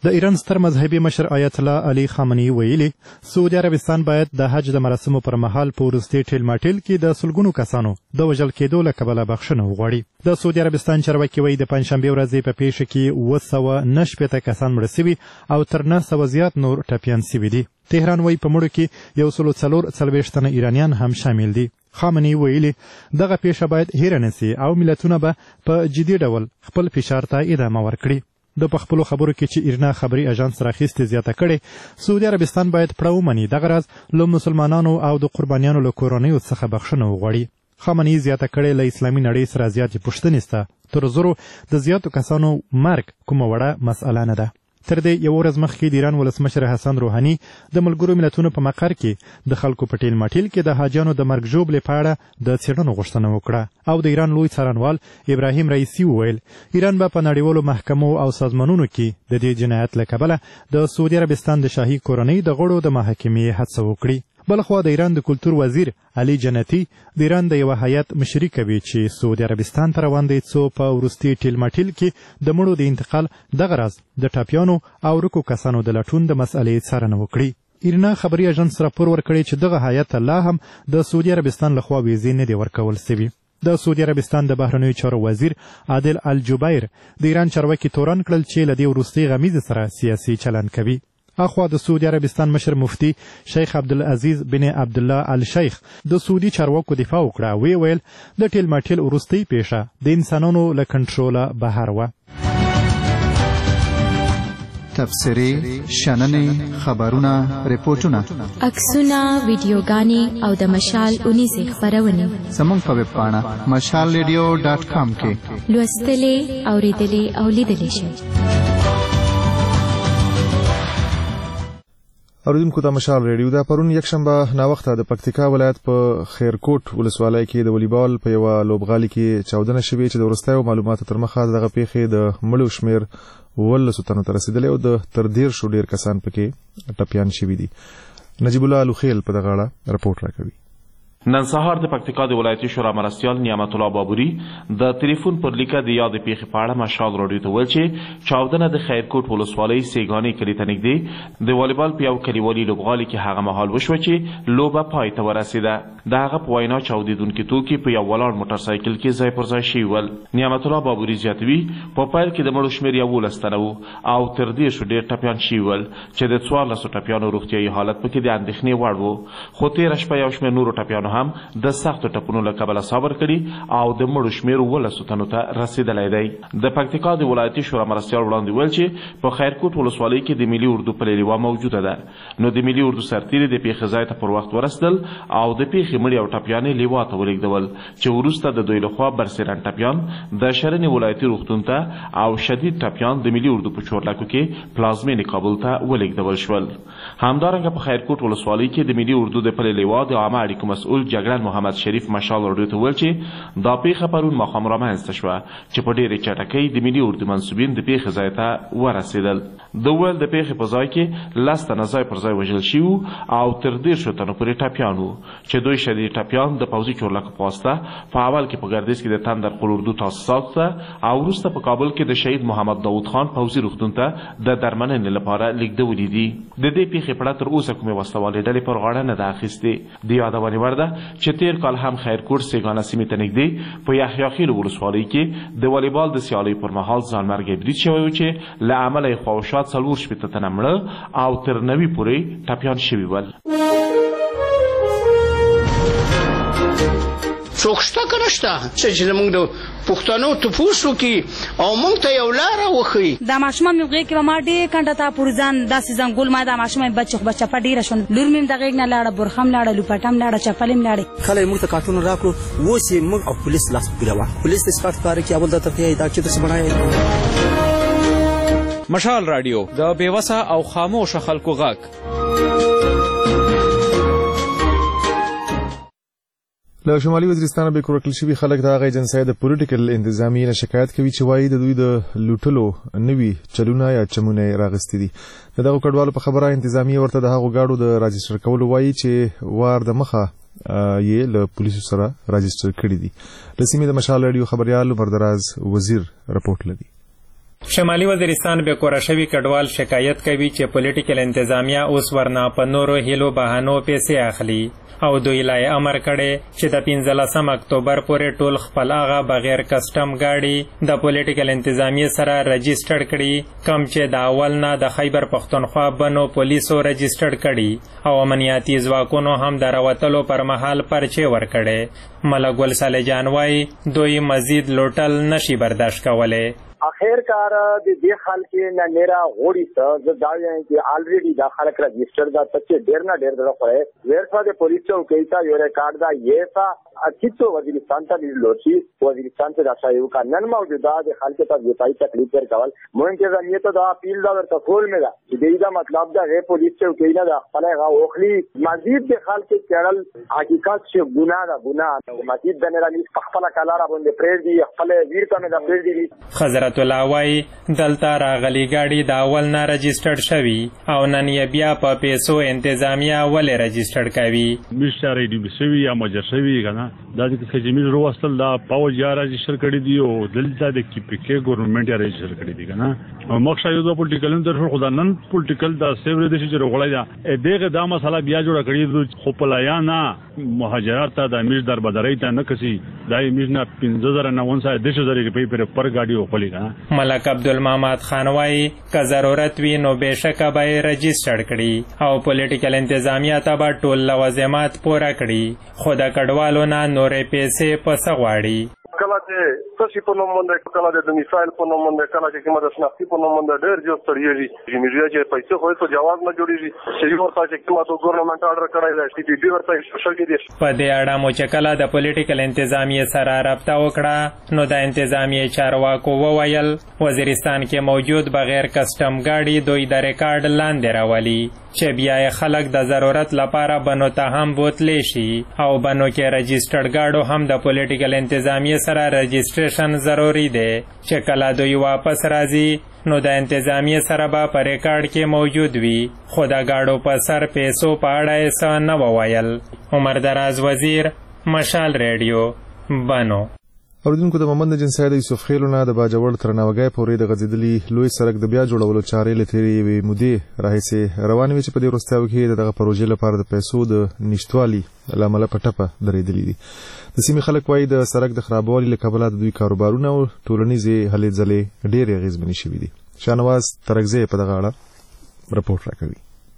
د ایران ستر مذهبي مشر آیت الله علي خامنه‌ای ویلي سعودي عربستان باید د حج د مراسمو پر مهال په وروستي ټیل ماټیل کې د سلګونو کسانو د وژل کېدو له کبله بخښنه وغواړي. د سعودي عربستان چارواکي وایي د پنجشنبې ورځې په پیښه کې اوه سوه نه شپېته کسان مړه سوي او تر نه سوه زیات نور ټپیان سوي دي. تهران وایي په مړو کې یو سلو څلور څلوېښت تنه ایرانیان هم شامل دي. خامنه‌ای ویلي دغه پیښه باید هیره نسي او ملتونه به په جدي ډول خپل فشار ته ادامه ورکړي. د په خپلو خبرو کې چې ایرنا خبري اژانس راخیستې زیاته کړې سعودي عربستان باید پړه ومني دغه راز له مسلمانانو او د قربانیانو له کورنیو څخه بخښنه وغواړي. خامنه‌ای زیاته کړې له اسلامي نړۍ سره زیاتې پوښتنې سته تر زرو د زیاتو کسانو مرګ کومه وړه مسئله نه ده. تر دې یو ورځ مخکې د ایران ولسمشر حسن روحاني د ملګرو ملتونو په مقر کې د خلکو په ټیل ماټیل کې د حاجیانو د مرګ ژوبلې په اړه د څېړنو غوښتنه وکړه او د ایران لوی څارنوال ابراهیم رئیسي وویل ایران به په نړیوالو محکمو او سازمانونو کې د دې جنایت له کبله د سعودي عربستان د شاهي کورنۍ د غړو د محاکمې هڅه وکړي. بلخوا د ایران د کلتور وزیر علي جنتی د ایران د یوه هیات مشري کوي چې سعودي عربستان ته روان دی څو په وروستي ټیل ماټیل کې د مړو د انتقال دغه راز د ټاپیانو او رکو کسانو د لټون د مسئلې څارنه وکړي. ایرنا خبري اژانس راپور ورکړی چې دغه هیات لا هم د سعودي عربستان لخوا ویزې نه دي ورکول سوي. د سعودي عربستان د بهرنیو چارو وزیر عادل الجبیر د ایران چارواکي تورن کړل چې له دې وروستۍ غمیزې سره سیاسي چلن کوي. اخوا د سعودي عربستان مشر مفتي شیخ عبدالعزیز بن عبدالله الشیخ د سعودي چارواکو دفاع وکړه. وی ویل د ټیل ماټیل وروستۍ پیښه د انسانانو له کنټروله بهر وه. تبصرې، شننې، خبرونه، ریپورټونه، عکسونه، ویډیوګانې او د مشال اونیزې خپرونې زموږ په ویب پاڼه مشال ریډیو ډاټ کام کې لوستلې، اورېدلې او لیدلې شئ. اوریدونکو ته مشال ریډیو دا پرون یکشنبه ناوخته د پکتیکا ولایت په خیرکوټ ولسوالۍ کې د والیبال په یوه لوبغالي کې چاودنه شوې چې د وروستیو معلوماتو تر مخه دغه پیښې د مړو شمېر اوولسو تنو ته رسېدلی او د تر دېرشو ډېر کسان پکې ټپیان شوي دي. نجیب الله الوخیل په دغه اړه رپورټ راکوي. نن سهار د پکتیکا د ولایتي شورا مرستیال نعمت الله بابوري د ټلیفون پر لیکه د یاد پیښې په اړه مشال راډیو ته وویل چې چاودنه د خیرکوټ ولسوالۍ سیګانې کلي ته نږدې د والیبال په یو کلیوالي لوبغالي کې هغه مهال وشوه چې لوبه پای ته ورسېده. د هغه په وینا چاودېدونکي توکي په یو ولاړ موټرسایکل کې ځای پر ځای شوي ول. نعمت الله بابوري زیاتوي په پیل کې د مړو شمېر یولس تنه و او تر دېرشو ډېر ټپیان شوي ول چې د څوارلسو ټپیانو روغتیایي حالت پکې د اندېښنې وړ و. خو تېره شپه یو شمېر نورو ټپیانو هم د سختو ټپونو له کبله صبر کړي او د مړو شمېر اوولسو تنو ته رسېدلی دی. د پکتیکا د ولایتي شورا مرستیال وړاندې ویل چې په خیرکوټ ولسوالۍ کې د ملي اردو پلې لیوه موجوده ده نو د ملي اردو سرتیري د پیښې ځای ته پر وخت ورسېدل او د پیښې مړي او ټپیانې لیوه ته ولېږدول چې وروسته د دوی لخوا برسېرن ټپیان د شرنې ولایتي روغتون ته او شدید ټپیان د ملي اردو په چورلکو کې پلازمینې کابل ته ولېږدول شول. همدارنګه په خیرکوټ ولسوالۍ کې د ملي اردو د پلې لیوه د عامه اړیکو مسؤل جګړن محمد شریف مشال راډیو ته وویل چې دا پیښه پرون ماښام رامنځته شوه چې په ډېرې چټکۍ د ملي اردو منصوبین د پیښې ځای ته ورسېدل. د ویل د پیښې په ځای کې لس تنه ځای پر ځای وژل شوي او تر دېرشو تنو پورې ټپیان وو چې دوی شدید ټپیان د پوځي چورلکو په واسطه په اول کې په ګردیز کې د تندر قل اردو تاسیساتو ته او وروسته په کابل کې د شهید محمد داود خان پوځي روغتون ته د درملنې لپاره لیږدولي دي. د دې پیښې په اړه تر اوسه کومې وسله ډلې پر غاړه نه ده اخیستې. د یادونې وړ ده چې تېر کال هم خیرکوټ سیګانه سیمې ته نږدې په یحیی خیل ولسوالۍ کې د والیبال د سیالۍ پر مهال ځانمرګی برید شوی و چې له امله یې خواوشا څلور شپېته تنه مړه او تر نوي پورې ټپیان شوي ول. څوک شته که نشته چې زموږ د پښتنو تپوس وکړي او موږ ته یو لاره وښیي. دا ماشومان مې غېږ کې به ما ډېر کنډه ته پورې ځان داسې ځنګول ما دا ماشومان بچ خو به چپه ډېره شوه. لور مې د غېږ نه لاړه، برخه هم لاړه، لوپټه هم لاړه، چپلې هم لاړې. کله یې موږ ته کارټونه راکړو اوس یې موږ او پولیس لاس په ګیله وه. پولیس د سپاټ پاره کې اول درته ښیي دا چې داسې بڼه مشال راډیو د بېوسه او خاموشه خلکو غږ. له شمالي وزیرستان به کورکل شوي خلک د هغه ایجنسۍ د پولیټیکل انتظامیې نه شکایت کوي چې وایي د دوی د لوټلو نوي چلونه یا چمونه راغستې دي. د دغو کډوالو په خبره انتظامیه ورته د هغو ګاډو د راجسټر کولو وایي چې وار د مخه یې له پولیسو سره راجسټر کړي دي. له سیمې د مشال راډیو خبریال عمر دراز وزیر رپورټ لري. شمالي وزیرستان به کور شوی کډوال شکایت کوي چې پولیټیکل انتظامیه اوس ورنه په نورو هیلو بهانو پیسې اخلي او دوی لای امر کړي چې د پنځلسم اکتوبر پورې ټول خپل هغه بغیر کسټم گاډي د پولیټیکل انتظامیه سره رجسټر کړي کم چې د اول نه د خیبر پښتونخوا بنو پولیسو رجسټر کړي او امنیتي ځواکونو هم د راوتلو پر مهال پرچې ورکړي ملک ګل صالح جان وايي دوی مزید لوټل نشي برداشت کولای اخر کار د دې خلک نه نرا غوړی ته د دا یې چې الریډي دا خلک رجسٹر دا چې ډیر نه ډیر دغه پړې ورڅا د پولیس چوکۍ ته یو ریکارډ دا یې تا اچھو وزیرستان ته لوچی وزیرستان ته راځي یو کانن موجوده د خلک ته ځای تکلیف ور کول مونږ ته ځنیته دا اپیل دا ورته کول مې دا چې دا مطلب دا غیر پولیس چوکۍ نه دا خپل غا اوخلی مزید د خلک چړل حقیقت چې ګناه دا ګناه مزید د نه راځي خپل کلاره باندې پرېږ دی خپل ویر ته نه دا پرېږ دی حضرت الله وايي دلته راغلي ګاډي د اول نه رجسټرډ شوي او نن یې بیا په پیسو انتظامیه ولې رجسټرډ کوي مشتری دی شوي یا مجر شوي کنه دا د کجمی رو اصل دا پاو جا رجسټر کړی دی او دلته د کی پی کې ګورنمنت یې رجسټر کړی دی کنه او مخشه یو د پولیټیکل اندر خو دا نن پولیټیکل دا سیور د شي جوړولای دا دغه دا مسله بیا جوړ کړی خو پلایا نه مهاجرت ته د امیر در بدرای ته نه کسي دا امیر نه پنځه زره نه ونسه د شي زری په پر پر گاډي او خلی کنه ملک عبدالمحمد خان وايي که ضرورت وي نو بهشکه به رجسټر کړي او پولیټیکل انتظامیه ته به ټول لوازمات پوره کړي خو د کډوالو نه نورې پیسې په څه غواړي کله چې څه په نوم باندې کله د میسایل په نوم باندې کله چې کومه د شناختی په نوم باندې ډېر جو ستړيږي چې میډیا چې پیسې خو ته جواب نه جوړیږي چې ورته چې کومه د ګورنمنت آرډر کړی دی چې دې ورته سوشل کې دي په دې اړه مو چې کله د پولیټیکل انتظامیه سره رابطه وکړه نو د انتظامیه چارواکو وویل وزیرستان کې موجود بغیر کسټم گاډي دوی د ریکارډ لاندې راولي چې بیا خلک د ضرورت لپاره بنو ته هم بوتلی شي او بنو کې رجسټرډ گاډو هم د پولیټیکل انتظامیه سره رجسټریشن ضروری دی چې کله دوی واپس راځي نو د انتظامیه سره به په ریکارډ کې موجود وي خو د گاډو په سر پیسو په اړه یې څه نه وویل عمر دراز وزیر مشال ریډیو بنو اوریدونکو د محمد جنسای د یوسف خیلونه د باجوړ تر ناوګای پورې د غزیدلی لوی سړک د بیا جوړولو چارې لتري وي مودې راهیسه روان وي چې په دې وروستیو کې دغه پروژې لپاره د پیسو د نشټوالي لامل پټپه درېدلې دي د سیمې خلک وايي د سړک د خرابوالي له کبله د دوی کاروبارونه او ټولنیزې هلې ځلې ډېرې اغېزمنې شوي دي شاهنواز ترکزی په دغه اړه رپورټ راکوي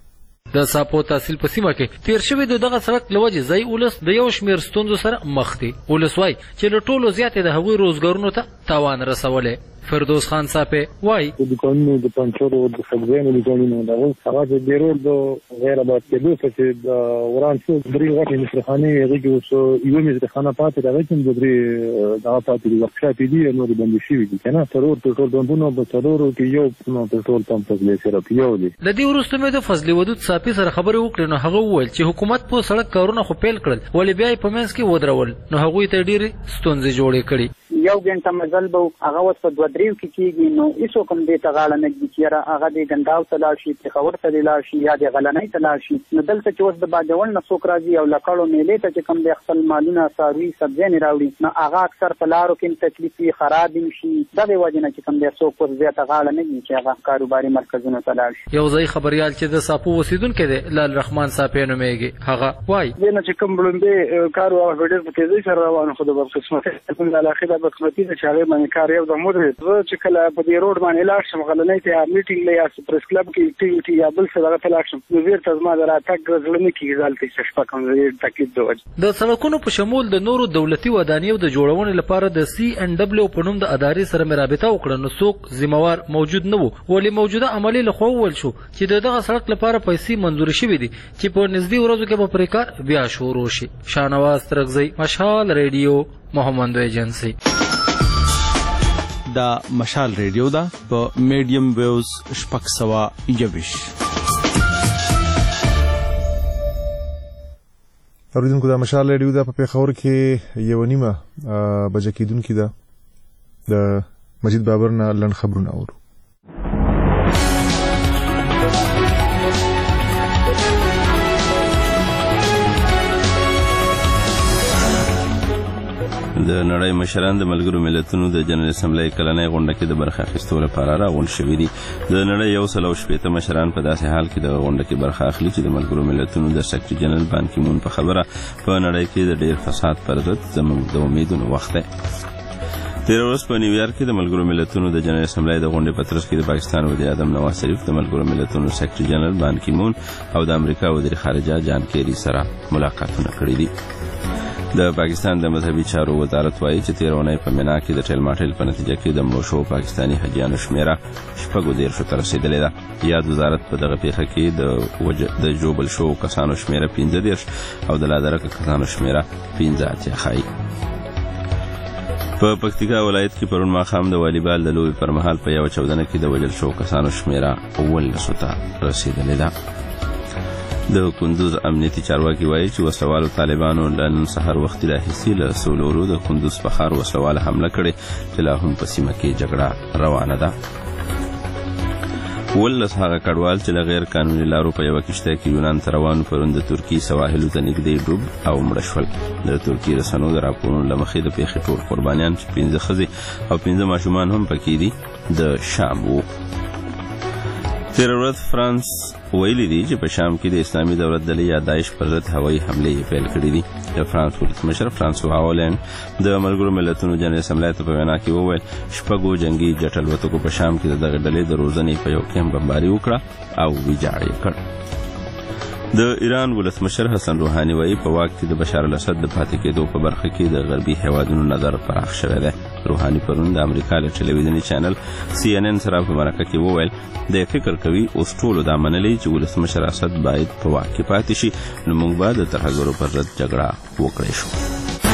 د ساپو تحصیل په سیمه کې تیر شوی د دغه سړک لوجه ځای ولس د یو شمیر ستونزو سره مخ دي ولس وايي چې له ټولو زیات د هغوی روزګارونو ته تاوان رسولې فردوس خان صاحب وايي د دکانونو د پنچرو د سبزیانو دکانونو دغه هغه د ډیرو د غیر آباد کېدو چې د وران څو درې غټې مشرخانه هغه کې اوس یو مشرخانه پاتې راغی چې د درې دغه پاتې د ورکشاپ دي نو د بندي شوی دي کنه ترور ټول بندونو په ترورو کې یو نو ټول تم په لې سره پیو دي د دې ورسته مې د فضل ودود صافي سره خبرې وکړې نو هغه وویل چې حکومت په سړک کارونه خو پیل کړل ولې بیا په منځ کې ودرول نو هغه ته ډېری ستونزې جوړې کړې یو غنټه مزل به هغه وس په دوه دریو کې کېږي نو هیڅ کوم دې ته غاړه نه کېږي چې هغه د ګنداو ته لاړ شي پېښور ته لاړ شي یا د غلنۍ ته لاړ شي نو دلته چې اوس د باجوړ نه څوک راځي او لکړو میلې ته چې کوم د خپل مالونه څاروي سبزیانې راوړي نو هغه اکثر په لارو کې تکلیف وي خراب شي دغه وجه نه چې کوم د څوک ور زیاته غاړه نه کېږي چې هغه کاروباري مرکزونو ته لاړ شي یو ځای خبريال چې د ساپو اوسیدونکو دی لال رحمان صاحب نومېږي هغه وايي دنه چې کوم بلوندې کار او وړل په تیزی سره روانه خو د بخښمت په علاقه د بخښمتي د چارې باندې کار یو د مودې چې کله په دې روډ باندې لاړ شم غلنۍ ته میټینګ لیا پریس کلب کې ټي ټي یا بل څه دغه تلاښ شم نو زیر تزما دراتک غزلنه کې ځالته څه شپه کوم زیر تکلیف دوج د سړکونو په شمول د نورو دولتي ودانیو د جوړونې لپاره د سی ان ډبلیو په نوم د ادارې سره مرابطه وکړه نو څوک ذمہوار موجود نه وو ولې موجوده عملی له خو ول شو چې دغه سړک لپاره پیسې منظور شوې دي چې په نږدې ورځو کې به پریکار بیا شروع شي شاهنواز ترکزی مشال ریډیو محمد ایجنسی دا مشال ریډیو دا په میډیم ویوز شپږ سوه یوویش اوریدونکو دا مشال ریډیو دا په پېښور کې یو نیمه بجه کېدونکې ده د مجید بابر نه لنډ خبرونه اورو د د نړۍ مشران د ملګرو ملتونو د جنرال اسمبلی کلنۍ غونډه کې د برخه اخیستو لپاره راغونډ شوي دي. د نړۍ یو سل او شپېته مشران په داسې حال کې د غونډه کې برخه اخلي چې د ملګرو ملتونو د سکرټري جنرال بان کی مون په خبره په نړۍ کې د ډیر فساد پر ضد زموږ د امیدونو وخت دی. تیر ورځ په نیویارک کې د ملګرو ملتونو د جنرال اسمبلی د غونډې په ترڅ کې د پاکستان وزیر اعظم نواز شریف د ملګرو ملتونو سکرټري جنرال بان کی مون او د امریکا وزیر خارجه جان کیری سره ملاقاتونه کړي دي. د پاکستان د مذهبي چارو وزارت وایي چې تیر اونۍ په مینا کې د ټیل ماټیل په نتیجه کې د مړو شوو پاکستاني حاجیانو شمیره شپږو دیرشو ته رسېدلې ده. یاد وزارت په دغه پیښه کې د وج... د ژوبل شوو کسانو شمیره پنځه دیرش او د لادرکه کسانو شمیره پنځه اتیا ښایي. په پکتیکا ولایت کې پرون ماښام د والیبال د لوبې پر مهال په یوه چاودنه کې د وژل شوو کسانو شمیره اوولسو ته رسېدلې ده. د کندوز امنیتي چارواکي وایي چې وسلوالو طالبانو نن سهار وختي راهیسې له سولورو د کندوز په ښار وسلواله حمله کړې چې لا هم په سیمه کې جګړه روانه ده. ولس هغه کډوال چې له غیر قانوني لارو په یوه کښتۍ کې یونان ته روان پرون د ترکي سواحلو ته نږدې ډوب او مړه شول. د ترکي رسنیو د راپورونو له مخې د پیښې ټول قربانیان چې پنځه ښځې او پنځه ماشومان هم پکې دي د شام وو. تیر ورځ فرانس ویلي دي چې په شام کې د اسلامي دولت ډلې یا داعش پر ضد هوایي حملې پیل کړي دي. د فرانس ولسمشر فرانسوا هولند د ملګرو ملتونو جنرال اسمبلی ته په وینا کې وویل شپږو جنګي جټ الوتکو په شام کې د دغې ډلې د روزنې په یو کیمپ بمباري وکړه او ویجاړ یې کړ. د ایران ولسمشر حسن روحاني وایي په واک کې د بشار الاسد د پاتې کېدو په برخه کې د غربي هیوادونو نظر پراخ شوی دی. روحاني پرون د امریکا له ټلویزیوني چینل سی ان ان سره په مرکه کې وویل د فکر کوي اوس ټولو دا منلی چې ولسمشر اسد باید په واک کې پاتې شي نو موږ به د ترهګرو پر ضد جګړه وکړی شو.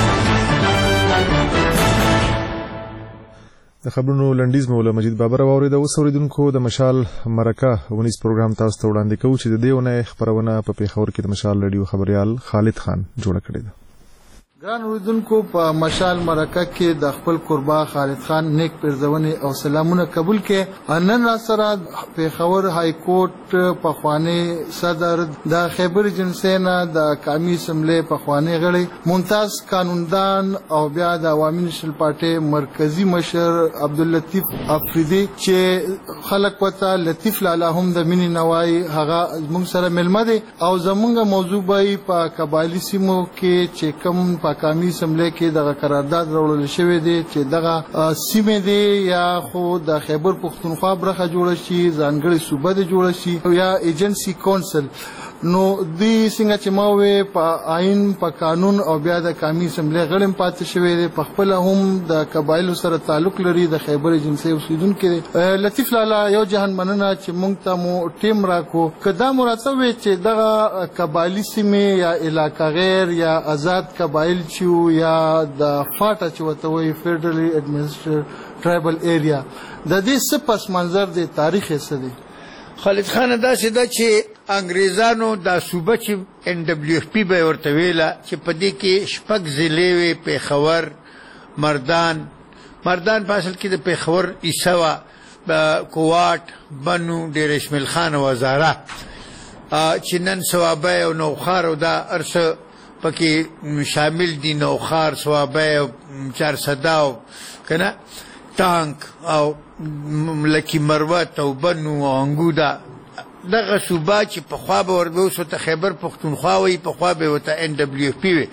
د خبرونو لنډیز مولا مجید بابر واورید. اوس اوریدونکو د مشال مرکه ونیس پروګرام تاسو ته وړاندې کوو چې د دې اونۍ خبرونه په پیښور کې د مشال رادیو خبريال خالد خان جوړه کړې ده. ګران اوریدونکو په مشال مرکه کې د خپل قربا خالد خان نیک پرځونې او سلامونه قبول کړي. نن را سره پیښور های کورټ په خوانی صدر د خیبر جنسینا د قومي اسمبلی په خوانی غړي ممتاز قانوندان او بیا د عوامي نشل پارټي مرکزی مشر عبداللطیف افریدی چې خلک وته لطیف لاله هم د مینی نوای هغه موږ سره ملمه دي او زمونږ موضوع به په قبایلی سیمو کې چې کوم قومي اسمبلی کې دغه قرارداد راوړل شوی دی چې دغه سیمه دی یا خو د خیبر پښتونخوا برخه جوړه شي ځانګړي صوبه دی جوړه شي یا ایجنسی کونسل. نو دی څنګه چې ما وې په آئین په قانون او بیا د قومي اسمبلی غړم پاتې شوی دی په خپل هم د قبایلو سره تعلق لري د خیبر جنسي اوسیدونکو. لطیف لالا یو جهان مننه چې مونږ ته مو ټیم راکو کدا مراتب چې دغه قبایلی سیمه یا علاقه غیر یا آزاد قبایل چې یا د فاټا چې وته وي فدرالي اډمنسټریټ ټرایبل ایریا د دې څه پس منظر دی تاریخ یې څه دی؟ خالد خان دا سده چې انګریزانو دا صوبه چې ان دبليو اف پی به ورته ویله چې په دې کې شپږ ضلعې وې پیښور مردان مردان په اصل کې د پیښور عیسوا کوواټ بنو ډیر اسماعیل خان او هزاره چې نن سوابه او نوخار او دا ارسه پکې شامل دي. نوخار سوابه او چارسده او کنه تانک او لکی مروت او بنو او انګودا دغه صوبه چې په خوا به وربه اوس ته خیبر پښتونخوا وي په خوا به وته ان دبليو اف پی وي.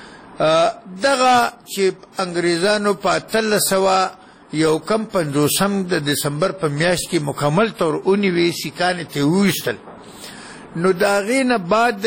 دغه چې انګریزانو په اتلس سوه یو کم پنځوسم د دسمبر په میاشت کې مکمل طور اونیوي سیکانې ته وویشتل. نو د هغې نه بعد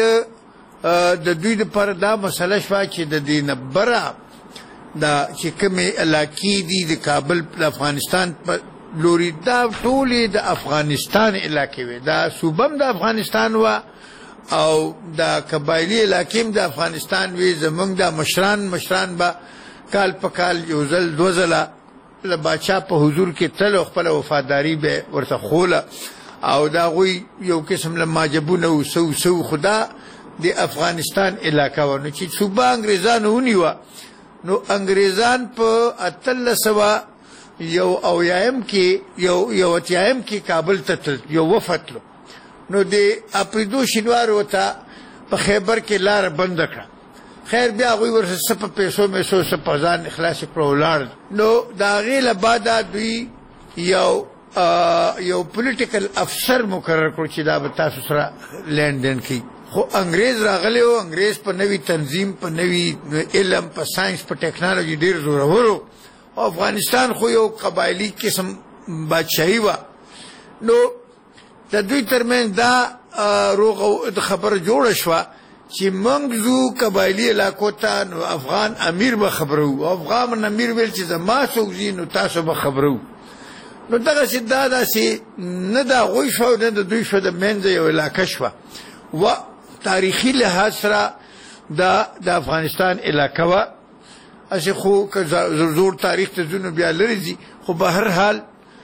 د دوی دپاره دا مسله شوه چې د دې نه بره دا چې کومې علاقې دي د کابل د افغانستان په لوري دا ټولې د افغانستان علاقې وې. دا صوبه هم د افغانستان وه او د قبایلي علاقې هم د افغانستان وې. زمونږ د مشران مشران به کال په کال یو ځل دوه ځله د باچا په حضور کې تل او خپله وفاداري به ورته خوله او د هغوی یو قسم له ماجبونه و سو سو خو دا د افغانستان علاقه وه. نو چې صوبه انګریزانو ونیوه نو انګریزان په اتلس سوه یو اویایم کې یو یو اتیایم کې کابل ته تل یو وفد تلو. نو د اپریدو شینوار ورته په خیبر کې لاره بنده کړه خیر بیا هغوی ورسره څه په پیسو میسو څه په ځان خلاص کړو ولاړ. نو د هغې له بعده دوی یو یو پولیټیکل افسر مقرر کړو چې دا به تاسو سره لین دین کوي. خو انګریز راغلی و، انګریز په نوي تنظیم، په نوي علم، په ساینس، په ټیکنالوژي ډېر زورور و او افغانستان خو یو قبایلي قسم بادشاهي وه. نو د دوی ترمنځ دا روغه خبره جوړه شوه چې موږ ځو قبایلي علاقو ته، نو افغان امیر به خبرو، افغان امیر ویل چې زما څوک ځي نو تاسو به خبرو. نو دغسې دا داسې نه د هغوی شوه نه د دوی شوه، د منځه یو علاقه شوه و تاریخي لحاظ سره دا د افغانستان علاقه وه. هسې خو که زور تاریخ ته ځو نو بیا لرې ځي، خو به هر حال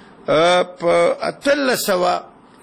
په اتلس سوه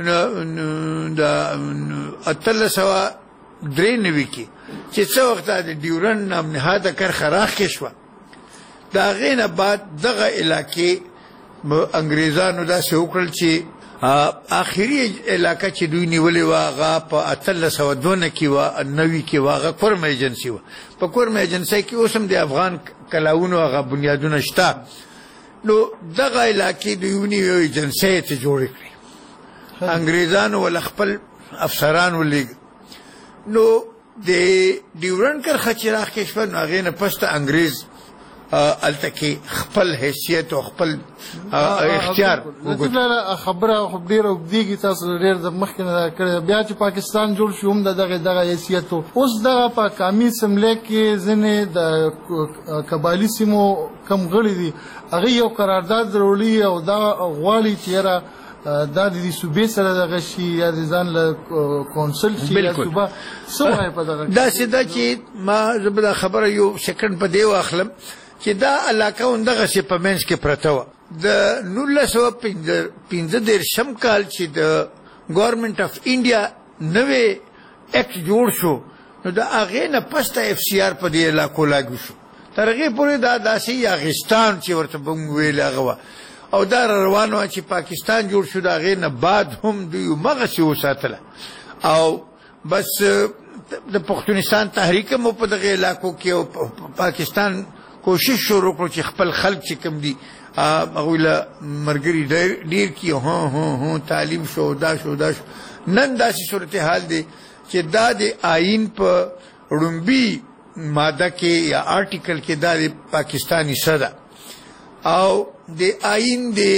د اتلس سوه درې نوي کې چې څه وخت د ډیورنډ نامنهاده کرښه راښکې شوه، د هغې نه بعد دغه علاقې انګریزانو داسې وکړل چې آخري علاقه چې دوی نیولې وه هغه په اتلس سوه دوه نه کې وه، نوي کې وه، هغه کورم ایجنسي وه. په کورم ایجنسۍ کې اوس هم د افغان کلاونو هغه بنیادونه شته. نو دغه علاقې دوی ونیوې یو ایجنسۍ ته جوړې کړې، انګریزانو ول خپل افسران ولېږه. نو د ډیورنډ کرښه چې راښکې شوه نو هغې نه پس ته انګریز هلته کې خپل حیثیت او خپل اختیار وګوري. خبره خو ډېره اوږدېږي، تاسو ډېر د مخکې نه کړې. بیا چې پاکستان جوړ شو هم د دغه دغه حیثیت و. اوس دغه په کامي سملې کې ځینې د قبایلي سیمو کم غړي دي، هغوی یو قرارداد راوړي او دا غواړي چې یاره دا د دې صوبې سره دغه شي یا د ځان له کونسل شي یا صوبه. څه وایي په دغه داسې ده چې ما زه به دا خبره یو سیکنډ په دې واخلم چې دا علاقه همدغسې په منځ کې پرته وه. د نولس سوه پنځه دېرشم کال چې د ګورنمنټ اف انډیا نوی اکټ جوړ شو نو د هغې نه پس ته اف سی آر په دې علاقو لاګو شو. تر هغې پورې دا داسې یاغستان چې ورته به موږ ویل هغه وه او دا روان وه چې پاکستان جوړ شو، د هغې نه بعد هم دوی همغسې وساتله. او بس د پښتونستان تحریک هم په دغې علاقو کې او پاکستان کوشش شروع کړو چې خپل خلک چې کوم دي هغوی له ملګري ډېر کړي. هو هو هو تعلیم شو، دا شو دا شو. نن داسې صورتحال دی چې دا د آئین په ړومبي ماده کې یا آرټیکل کې دا د پاکستان حصه ده او د آئین د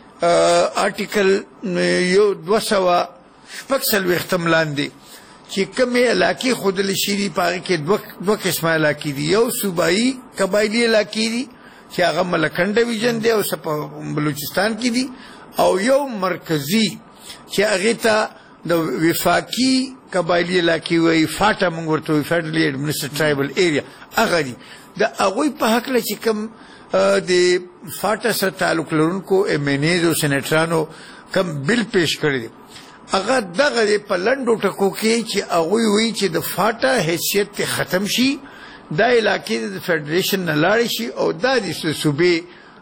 آرټیکل یو دوه سوه شپږ څلوېښتم لاندې چې کومې علاقې ښودلې شوي دي په هغې کې دوه قسمه علاقې دي. یو صوبایي قبایلي علاقې دي چې هغه ملکنډ ډویژن دی او څه په بلوچستان کې دي، او یو مرکزي چې هغې ته د وفاقي قبایلي علاقې وایي، فاټه موږ ورته وایي، فیډرلي ایډمنسټریټ ټرایبل ایریا. هغه دي د هغوی په هکله چې کوم د فاټه سره تعلق لرونکو ایم این ایز او سینیټرانو کوم بل پیش کړی دی هغه دغه دی په لنډو ټکو کې چې هغوی وایي چې د فاټه حیثیت ته ختم شي، دا علاقې د فیډریشن نه لاړې شي او دا د صوبې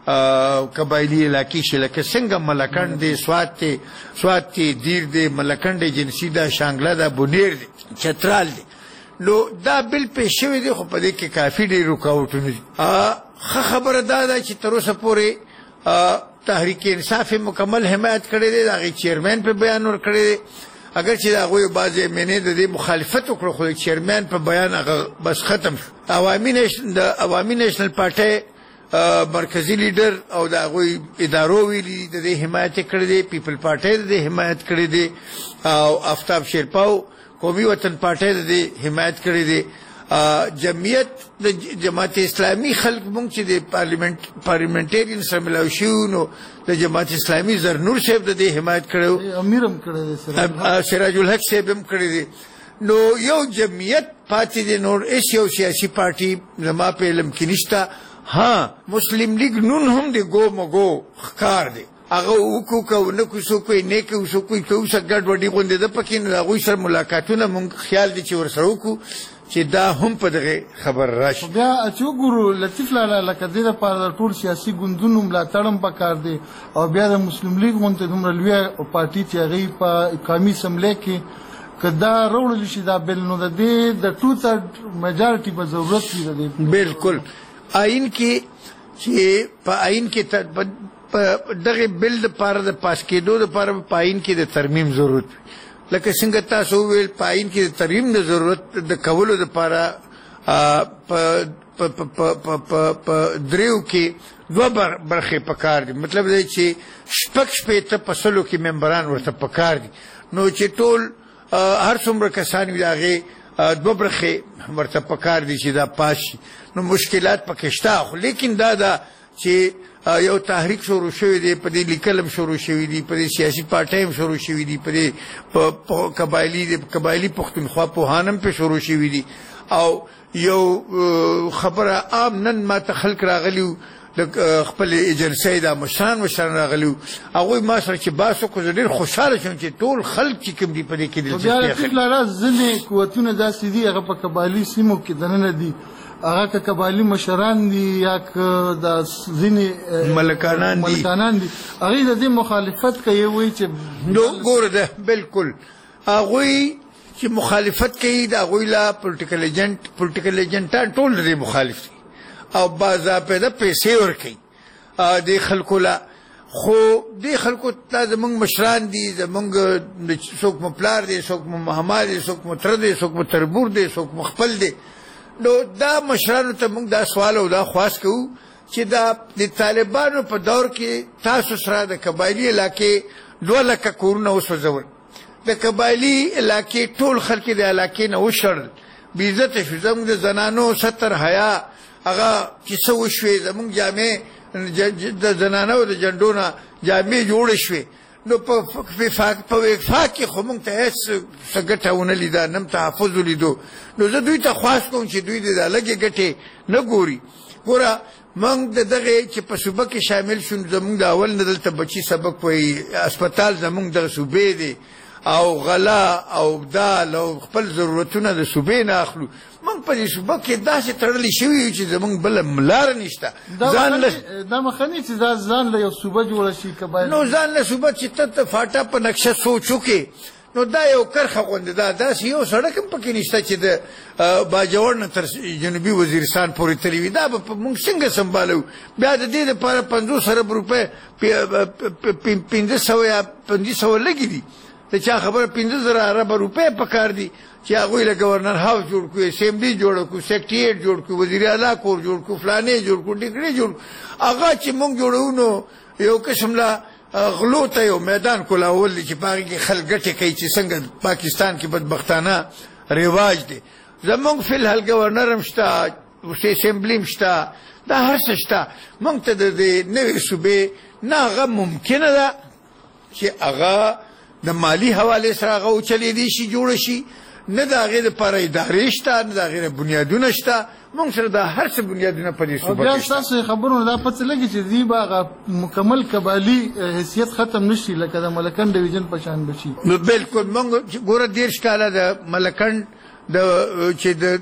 قبایلي علاقې شي، لکه څنګه ملکنډ دی، سوات دی، سوات دی، دیر دی، ملکنډ ایجنسي ده، شانګله ده، بونیر دی، چترال دی. نو دا بل پیش شوی دی خو په دې کې کافي ډېر رکاوټونه دي. ښه خبره دا ده چې تر اوسه پورې تحریک انصاف مکمل حمایت کړی دی، د هغې چیرمین په بیان ورکړی دی، اگر چې د هغوی بعضې ایم د دې مخالفت وکړو خو د چیرمین په بیان هغه بس ختم شو. د عوامي نیشنل پارټۍ مرکزي لیډر او د هغوی ادارو ویلي د دې حمایت یې کړی دی، پیپل پارټۍ د دې حمایت کړی دی او آفتاب شیرپاو قومي وطن پارټۍ د دې حمایت کړی دی. جمعیت د جماعت اسلامي خلک مونږ چې د پارلیمنت پارلیمنټیرین سره ملاو شوي نو د جماعت اسلامي زرنور صاحب د دې حمایت کړی و، امیر هم کړی دی، سراج الحق صاحب هم کړی دی. نو یو جمعیت پاتې دی، نور هېڅ یو سیاسي پارټي زما په علم کې نشته. ها مسلم لیگ نون هم د ګو مګو ښکار دی، هغه وکړو که ونه کړو، څوک یې نه کوي، څوک یې کوي، څه ګډوډي غوندې ده پکې. نو د هغوی سره ملاقاتونه مونږ خیال دی چې ورسره وکړو چې دا هم په دغه خبر راشي. بیا چې وګورو لطیف لالا لکه دې دپاره د ټول سیاسي ګوندونو ملاتړ هم پکار دی او بیا د مسلم لیګ غوندې دومره لویه پارټي چې هغوی په قومي اسمبلۍ کې که دا راوړل شي دا بل نو د دې د ټو تھرډ میجارټي په ضرورت وي د بالکل آئین کې چې په آئین کې دغه بل د پاره د پاس کېدو د پاره په آئین کې د ترمیم ضرورت لکه څنګه تاسو ویل په آئین کې د ترمیم د ضرورت د کولو د پاره په په دریو کې دوه برخې پکار دي مطلب دی چې شپږ شپېته په سلو کې ممبران ورته پکار دي نو چې ټول هر څومره کسان وي د هغې دوه برخې ورته پکار دي چې دا پاس شي نو مشکلات پکې شته خو لیکن دا ده چې یو تحریک شروع شوی دی په دې لیکل هم شروع شوي دي په دې سیاسي پارټۍ هم شروع شوي دي په دې قبایلي قبایلي پښتونخوا پوهان هم پې شروع شوي دي او یو خبره عام نن ما ته خلک راغلي وو د خپل ایجنسۍ دا مشران مشران راغلي وو هغوی ما سره چې بحث وکړو زه ډېر خوشحاله شوم چې ټول خلک چې کوم دي په دې کې دلچسپي اخلي بیا لاره ځینې قوتونه داسې دي هغه په قبایلي سیمو کې دننه دي هغه که قبایلي مشران دي یا که د ځینې ملکانان دي ملکانان دي هغوی د دې مخالفت کوي وایي چې نو ګوره ده بالکل هغوی چې مخالفت کوي د هغوی لا پولیټیکل ایجنټ پولیټیکل ایجنټان ټول د دې مخالف دي او باضابطه پیسې ورکوي دې خلکو لا خو دې خلکو ته زمونږ مشران دي زمونږ څوک مو پلار دی څوک مو مهما دی څوک مو تره دی څوک مو تربور دی څوک مو خپل دی نو دا مشرانو ته موږ دا سوال او دا خواست کوو چې دا د طالبانو په دور کې تاسو سره د قبایلي علاقې دوه لکه کورونه وسوځول د قبایلي علاقې ټول خلک د علاقې نه وشړل بېعزته شو زموږ د زنانو ستر حیا هغه چې څه وشوې زموږ جامې د زنانو د جنډو نه جامې جوړې شوې نو په وفاق کې خو موږ ته هېڅ څه ګټه ونه لیده نه م تحفظ ولیدو نو زه دوی ته خواست کوم چې دوی د دا لږې ګټې نه ګوري ګوره موږ د دغې چې په صوبه کې شامل شو زموږ د اول نه دلته بچي سبق وایي اسپتال زموږ دغه صوبې دی او غلا او دال او خپل ضرورتونه د صوبې نه اخلو موږ په دې صوبه کې داسې تړلي شوي یو چې زموږ بله لاره نشته دا مخني چې دا ځان له یو صوبه جوړه شي قبایل نو ځان له صوبه چې ته فاټا په نقشه سوچ وکړې نو دا یو کرخه غوندې ده داسې یو سړک هم پکې نشته چې د باجوړ نه تر جنوبي وزیرستان پورې تللی وي دا به موږ څنګه سنبالو بیا د دې دپاره پنځوس ارب روپۍ پنځه سوه یا پنځه سوه لګې دي د چا خبره پنځه زره اربه روپۍ پکار دي چې هغوی له ګورنر هاوس جوړ کړو اسمبلي جوړه کړو سیکریټریټ جوړ کړو وزیر اعلی کور جوړ کړو فلانې جوړ کړو ډګرې جوړ هغه چې موږ جوړوو نو یو قسم له غلو ته یو میدان کولاول دی چې په هغې کې خلک ګټې کوي چې څنګه پاکستان کې بدبختانه رواج دی زموږ فی الحال ګورنر هم شته اسمبلي هم شته دا هر څه شته موږ ته د دې نوې صوبې نه هغه ممکنه ده چې هغه د مالی حوالې سره هغه وچلېدی شي جوړه شي نه د هغې دپاره ادارې شته نه د هغې بنیادونه شته موږ سره دا هر څه بنیادونه په دې صوبه کې بیا ستاسو خبرونه دا پته لګي چې دوی به هغه مکمل قبایلي حیثیت ختم نه شي لکه د ملکنډ ډویژن په شان به شي بالکل موږ ګوره دېرش کاله د ملکنډ د چې د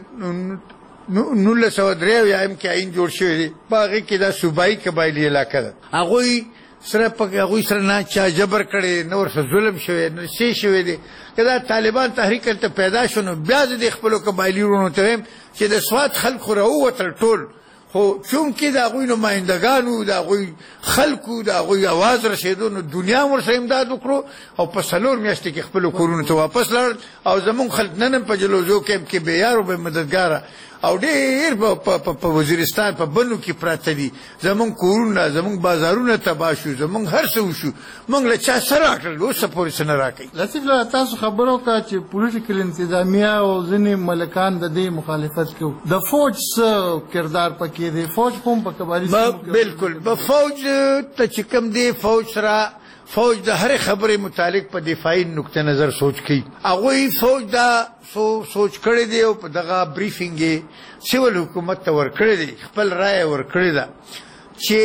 نولس سوه درې اویایم کې آئین جوړ شوی دی په هغې کې دا صوبایي قبایلي علاقه ده هغوی سره پکې هغوی سره نه چا جبر کړی نه ورسره ظلم شوی نه څه شوی دی که دا طالبان تحریک هلته پیدا شو نو بیا زه د خپلو قبایلي وروڼو ته وایم چې د سوات خلک خو راووتل ټول خو چونکې د هغوی نمایندګان وو د هغوی خلک وو د هغوی اواز رسېدو نو دنیا هم ورسره امداد وکړو او په څلور میاشتې کې خپلو کورونو ته واپس لاړل او زمونږ خلک نن هم په جلوزو کیمپ کې بېیار او بې مددګاره او ډېر په وزیرستان په بنو کې پراته دي زمونږ کورونه زمونږ بازارونه تباه شو زمونږ هر څه وشو موږ له چا څه راکړل اوسه پورې څه نه راکوي لطیف لاله تاسو خبره وکړه چې پولیټیکل انتظامیه او ځینې ملکان د دې مخالفت کوي د فوج څه کردار پکې دی فوج هم په قبایلي بالکل به فوج ته چې کوم دی فوج سره فوج د هرې خبرې متعلق په دفاعي نقطه نظر سوچ کوي هغوی فوج دا سوچ کړی دی او په دغه بریفینګ یې سیول حکومت ته ورکړی دی خپل رایه ورکړې ده چې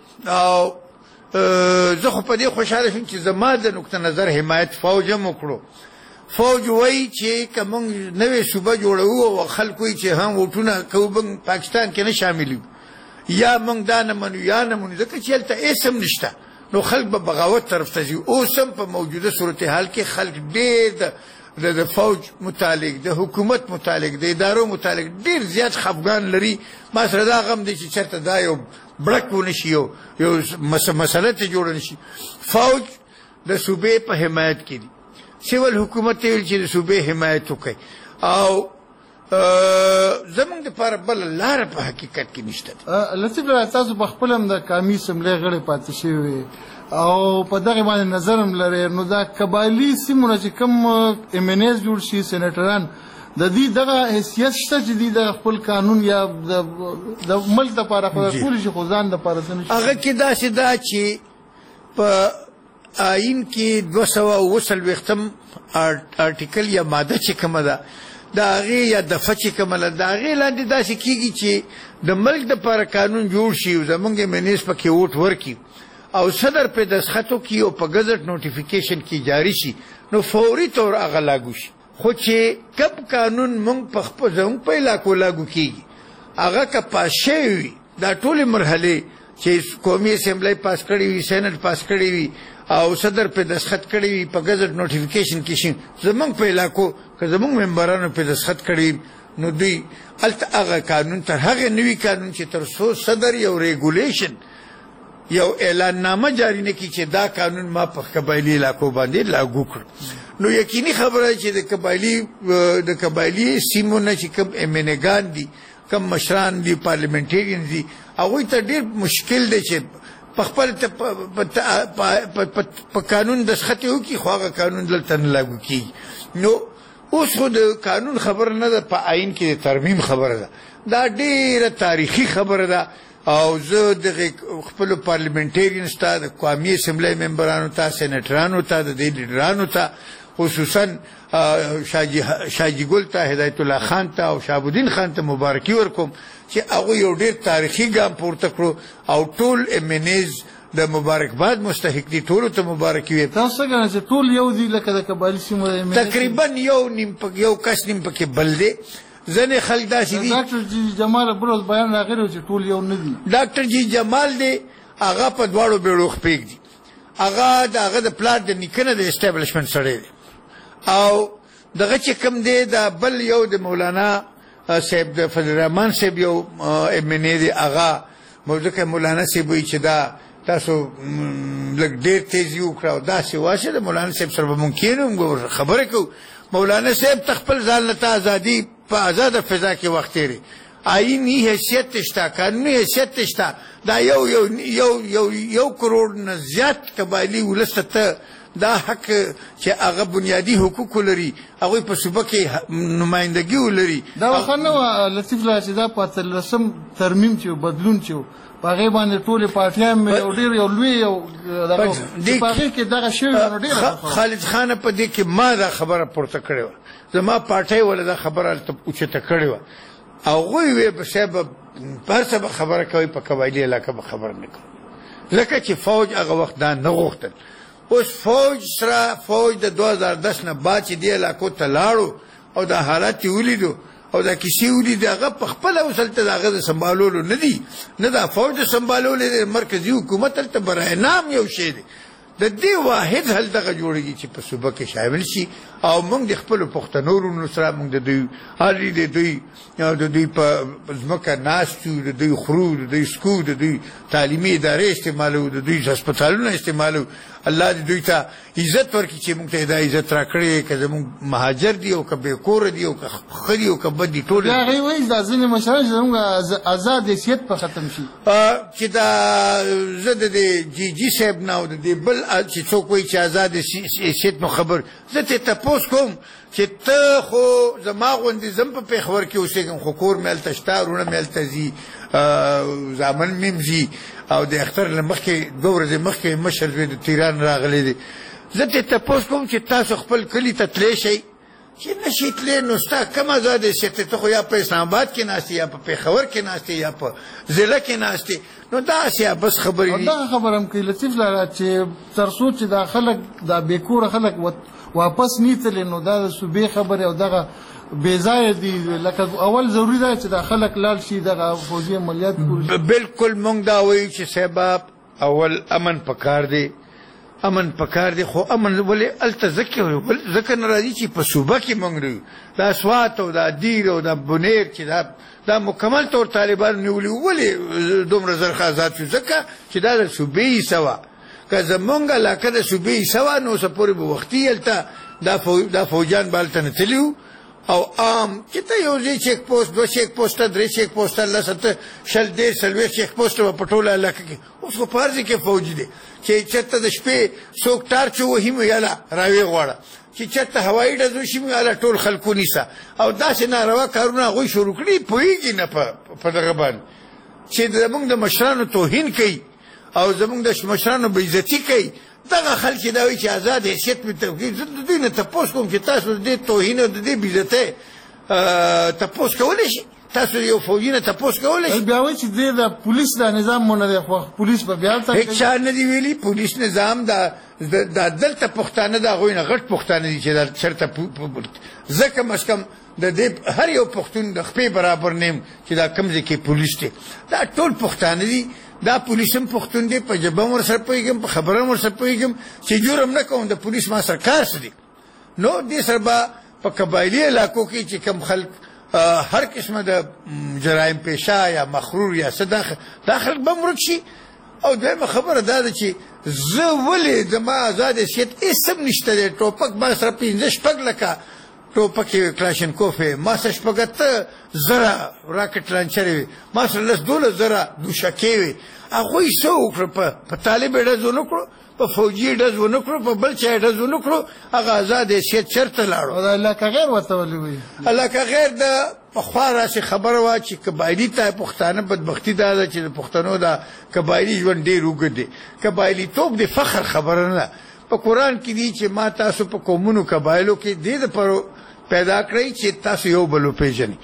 زه خو په دې خوشحاله شوم چې زما د نقطه نظر حمایت فوج هم وکړو فوج وایي چې که موږ نوې صوبه جوړوو او خلک وایي چې هم ووټونه کوو موږ پاکستان کې نه شامل یو یا موږ دا نه منو یا نه منو ځکه چې هلته هېڅ هم نشته نو خلک به بغاوت طرف ته ځي اوس هم په موجوده صورتحال کې خلک ډېر د د فوج متعلق د حکومت متعلق د ادارو متعلق ډیر زیات خفګان لري. ما سره دا غم دی چې چېرته دا یو بړک ونه شي، یو یو مسله ته جوړه نه شي. فوج د صوبې په حمایت کې دي، سیول حکومت ته ویل چې د صوبې حمایت وکړي، او زمونږ دپاره بله لاره په حقیقت کې نشته ده. لطیف لاله، تاسو په خپل هم د قامي اسمبلۍ غړی پاتې شوي او په دغه باندې نظر هم لرئ، نو دا قبایلي سیمونه چې کوم ایم این ایز جوړ شي، سینیټران، د دې دغه حیثیت شته چې دوی د خپل قانون یا د ملک دپاره خدای کولی شي، خو ځان دپاره څه نه شي؟ هغه کې داسې ده چې په آیین کې دوه سوه اووه څلوېښتم آرټیکل یا ماده چې کومه ده د هغې یا دفعه چې کومه ده، د هغې لاندې داسې کېږي چې د ملک دپاره قانون جوړ شي او زمونږ ایم این ایز پکې ووټ ورکړي او صدر پې دستخط وکړي او په ګزټ نوټیفیکیشن کې جاري شي، نو فوري طور هغه لاګو شي. خو چې کم قانون مونږ په خپل زمونږ په علاقو لاګو کېږي، هغه که پاس شوی وي، دا ټولې مرحلې چې قومي اسمبلی پاس کړې وي، سینټ پاس کړې وي او صدر پې دستخط کړی وي، په ګزټ نوټیفیکیشن کې شي، زمونږ په علاقو که زمونږ ممبرانو پې دستخط کړی وي، نو دوی هلته هغه قانون تر هغې نوي قانون چې تر څو صدر یو ریګولیشن یو اعلان نامه جاری نه کړي چې دا قانون ما په قبایلي علاقو باندې لاګو کړ، نو یقیني خبره چې د قبایلي د قبایلي سیمو نه چې کوم ایم این اګان دي، کوم مشران دي، پارلیمنټیرین دي، هغوی ته ډېر مشکل دی چې په خپل په قانون دستخط یې وکړي، خو هغه قانون دلته نه لاګو کېږي. نو اوس خو د قانون خبره نه ده، په آیین کې د ترمیم خبره ده. دا ډېره تاریخي خبره ده او زه دغه خپلو پارلیمنټیرینز ته، د قومي اسمبلی ممبرانو ته، سینیټرانو ته، د دې لیډرانو ته، خصوصا شاجي ګل ته، هدایت الله خان ته او شهابالدین خان ته مبارکي ورکوم چې هغوی یو ډېر تاریخي ګام پورته کړو او ټول ایم این ایز د مبارکباد مستحق دي، ټولو ته مبارکي وي. تاسو څنګه ګڼئ چې ټول یو دي لکه د قبایلي سیمو د ایم این ایز؟ تقریبا یو نیم یو کس نیم پکې بل دی. ځینې خلک داسې دي، ډاکټر جي جمال بروز بیان راغلی و چې ټول یو نه دي. ډاکټر جي جمال دی، هغه په دواړو بیړو خپېږدي، هغه د هغه د پلار د نیکه نه د اسټابلیشمنټ سړی دی، او دغه چې کوم دی د بل یو د مولانا صاحب د فضل الرحمن صاحب یو ایم این ای دی، هغه ځکه مولانا صاحب وایي چې دا تاسو لږ ډېر تیزي وکړه او داسې واشه، د مولانا صاحب سره به مونږ کښېنو خبرې کوو. مولانا صاحب ته خپل ځان له ته ازادي په آزاده فضا کې وخت تېري، آییني حیثیت شته، قانوني حیثیت شته. دا یو یو یو یو یو کروڑ نه زیات قبایلي ولس ته دا حق چې هغه بنیادي حقوق لري، هغوی په صوبه کې نمایندګي ولري. دا وخت نه وه لطیف لاله چې دا په اتلسم ترمیم چې بدلون چې په هغې باندې ټولې پارټیان یو ډېر یو لوی یو په هغې کې دغه شوي نو ډېره خالد خانه په دې کې ما دا خبره پورته کړې وه، زما پارټۍ وله دا خبره هلته اوچته کړې وه، هغوی ویې صاحب په هر څه به خبره کوئ، په قبایلي علاقه به خبره نه کوو، ځکه چې فوج هغه وخت دا نه غوښتل. اوس فوج سره فوج د دوه هزار دس نه بعد چې دې علاقو ته لاړو او دا حالات یې ولیدو او دا کیسې ولیدې، هغه په خپله اوس هلته د هغه د سمبالولو نه دي، نه دا فوج د سمبالولو دی، مرکزي حکومت هلته برای نام یو شی دی. د دې واحد حل دغه جوړېږي چې په صوبه کې شامل شي او موږ د خپلو پښتنو وروڼو سره موږ د دوی هلې د دوی د دوی په ځمکه ناست یو، د دوی خورو، د دوی سکو، د دوی تعلیمي ادارې استعمالوو، د دوی هسپتالونه استعمالوو. الله دې دوی ته عزت ورکړي چې موږ ته دا عزت راکړی، که زموږ مهاجر دي او که بې کوره دي او که ښه دي او که بد دي، ټول هغې وایي دا ځینې مشران چې زموږ ازاد حیثیت به ختم شي، چې دا زه د دې جي جي صاحب نه او د دې بل چې څوک وایي چې ازاد حیثیت نو خبر، زه ترې تپوس کوم چې ته خو زما غوندې زم په پېښور کې اوسېږم، خو کور مې هلته شته، وروڼه مې هلته ځي، زامن مې هم ځي، او د اختر له مخکې دوه ورځې مخکې مشر زوی د تیران راغلی دی. زه ترې تپوس کوم چې تاسو خپل کلي ته تللی شئ، چې نه شئ تللی، نو ستا کوم ازاد حیثیت دی؟ ته خو یا په اسلام آباد کې ناست یا په پېښور کې ناست یا په ضلع کې ناست، نو داسې بس خبرې دي. دغه خبره هم کوي لطیف لاله چې تر څو چې دا خلک دا بې کوره خلک واپس نه تللی، نو دا د صوبې خبرې او دغه بې ځایه دي. لکه اول ضروري ده چې دا خلک لاړ شي دغه فوجي عملیات. بالکل موږ دا وایو چې صاحب اول امن پکار دی، امن پکار دی خو امن ولې الته ذکر ذکر ناراضي چې په صوبه کې مونږ دا سوات او دا دیر او دا بنیر چې دا دا مکمل طور طالبان نیولي ولې دومره زرخه آزاد شو ځکه چې دا د صوبې سوا که زمونږ علاقه د صوبې سوا نو څه پورې به وختي هلته دا دا فوجان به هلته نه تلي او عام چې ته یو ځای چیک پوسټ دوه چیک پوسټه درې چیک پوسټه لس اته شل دېرش څلوېښت چیک پوسټه به په ټوله علاقه کې اوس خو په هر ځای کې فوج دی چې چېرته د شپې څوک ټارچ ووهي مو یاله راویې غواړه چې چېرته هوایي ډز وشي مو یاله ټول خلکو نیسه او داسې ناروا کارونه هغوی شروع کړي پوهېږي نه په دغه باندې چې زمونږ د مشرانو توهین کوي او زمونږ د مشرانو بېعزتي کوي دغه خلک دا وایي چې آزاد حیثیت مې توقیف زه د دوی نه تپوس کوم چې تاسو د دې توهین او د دې بېعزتۍ تپوس کولی شي تاسو یو فوجي نه تپوس کولی شي بیا وایي چې دې د پولیس دا نظام مو نه دی خوښ پولیس به بیا هلته هېڅ چا نه دي ویلي پولیس نظام دا دا دلته پښتانه د هغوی نه غټ پښتانه دي چې دا چېرته زه کم از کم د دې هر یو پښتون د خپې برابر نه یم چې دا کوم ځای کې پولیس دی دا ټول پښتانه دي دا پولیس هم پښتون دی په ژبه هم ورسره پوهېږم په خبره هم ورسره پوهېږم چې جرم نه کوم د پولیس ما سره کار څه دی نو دې سره به په قبایلي علاقو کې چې کوم خلک هر قسمه د جرایم پیشه یا مخرور یا څه دا خلک به ورک شي او دویمه خبره دا ده چې زه ولې زما آزاد حیثیت هېڅ هم نشته دی ټوپک ما سره پنځه شپږ لکه ټوپک کلاشینکوف ما سره شپږ اته زره راکټ لانچرې وي ما سره لس دولس زره دوشکې وي هغوی څه وکړه په طالب یې ډز ونه کړو په فوجي یې ډز ونه کړو په بل چا یې ډز ونه کړو هغه آزاد حیثیت چېرته لاړو او د علاقه غیر ورته ولې وایي علاقه غیر د پخوا راسې خبره وه چې قبایلي ته پښتانه بدبختي دا ده چې د پښتنو دا قبایلي ژوند ډېر اوږد دی قبایلیتوب د فخر خبره نه ده په قرآن کې دي چې ما تاسو په قومونو قبایلو کې دې دپاره پیدا کړئ چې تاسو یو بل وپېژنئ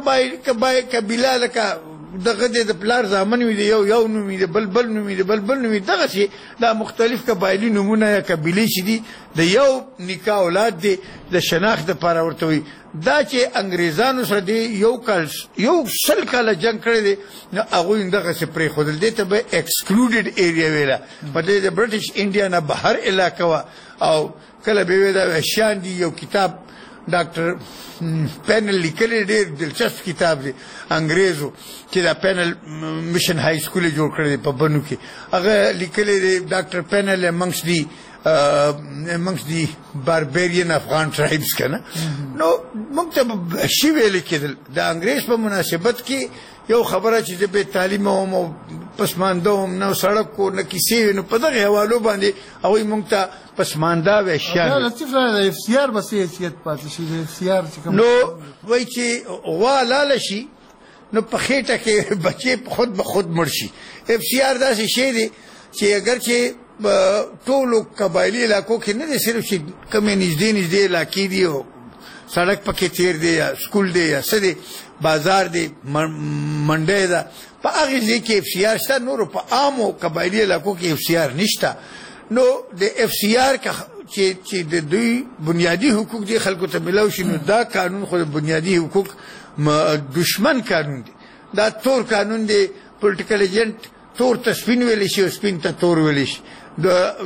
قبیله لکه دغه د پلار زامن وي د یو یو نوم وي د بل بل نوم وي د بل بل نوم وي دغسې دا مختلف قبایلي نومونه یا قبیلې چې دي د یو نیکه اولاد دی د شناخت دپاره ورته وي دا چې انګریزانو سره دی یو کال یو سل کاله جنګ کړی دی نو هغوی دغسې پرېښودل دې ته به ایکسکلوډډ ایریا ویله په دې د برټش انډیا نه بهر علاقه وه او کله به وی دا وحشیان دي یو کتاب ډاکټر پینل لیکلی ډېر دلچسپ کتاب دی انګریزو چې دا پینل مشن های سکول یې جوړ کړی دی په بنو کې هغه لیکلی دی ډاکټر پینل امنګس دی amongst the barbarian افغان tribes که نه نو موږ ته به وحشي ویلې کېدل د انګریز په مناسبت کې یو خبره چې زه بې تعلیمه وم او پسمانده وم نه سړک و نه کیسې وې نو په دغې حوالو باندې هغوی موږ ته پسمانده وحشیان لطیف صاحب د اف سی آر بس حیثیت پاتې شي د اف سی آر چې کوم نو وایي چې غوا لاله شي نو په خېټه کې بچې خود به خود مړ شي اف سی آر داسې شی دی چې اگر چې ټولو قبایلي علاقو کې نه دی صرف چې کومې نږدې نږدې علاقې دي او سړک پکې تیر دی یا سکول دی یا څه دی بازار دی منډی ده په هغې ځای کې اف سی آر شته نورو په عامو قبایلي علاقو کې اف سی آر نشته نو د اف سی آر چې د دوی بنیادي حقوق دی خلکو ته ملاو شي نو دا قانون خو د بنیادي حقوق دشمن قانون دی دا تور قانون دی پولیټیکل ایجنټ تور ته سپین ویلی شي او سپین ته تور ویلی شي د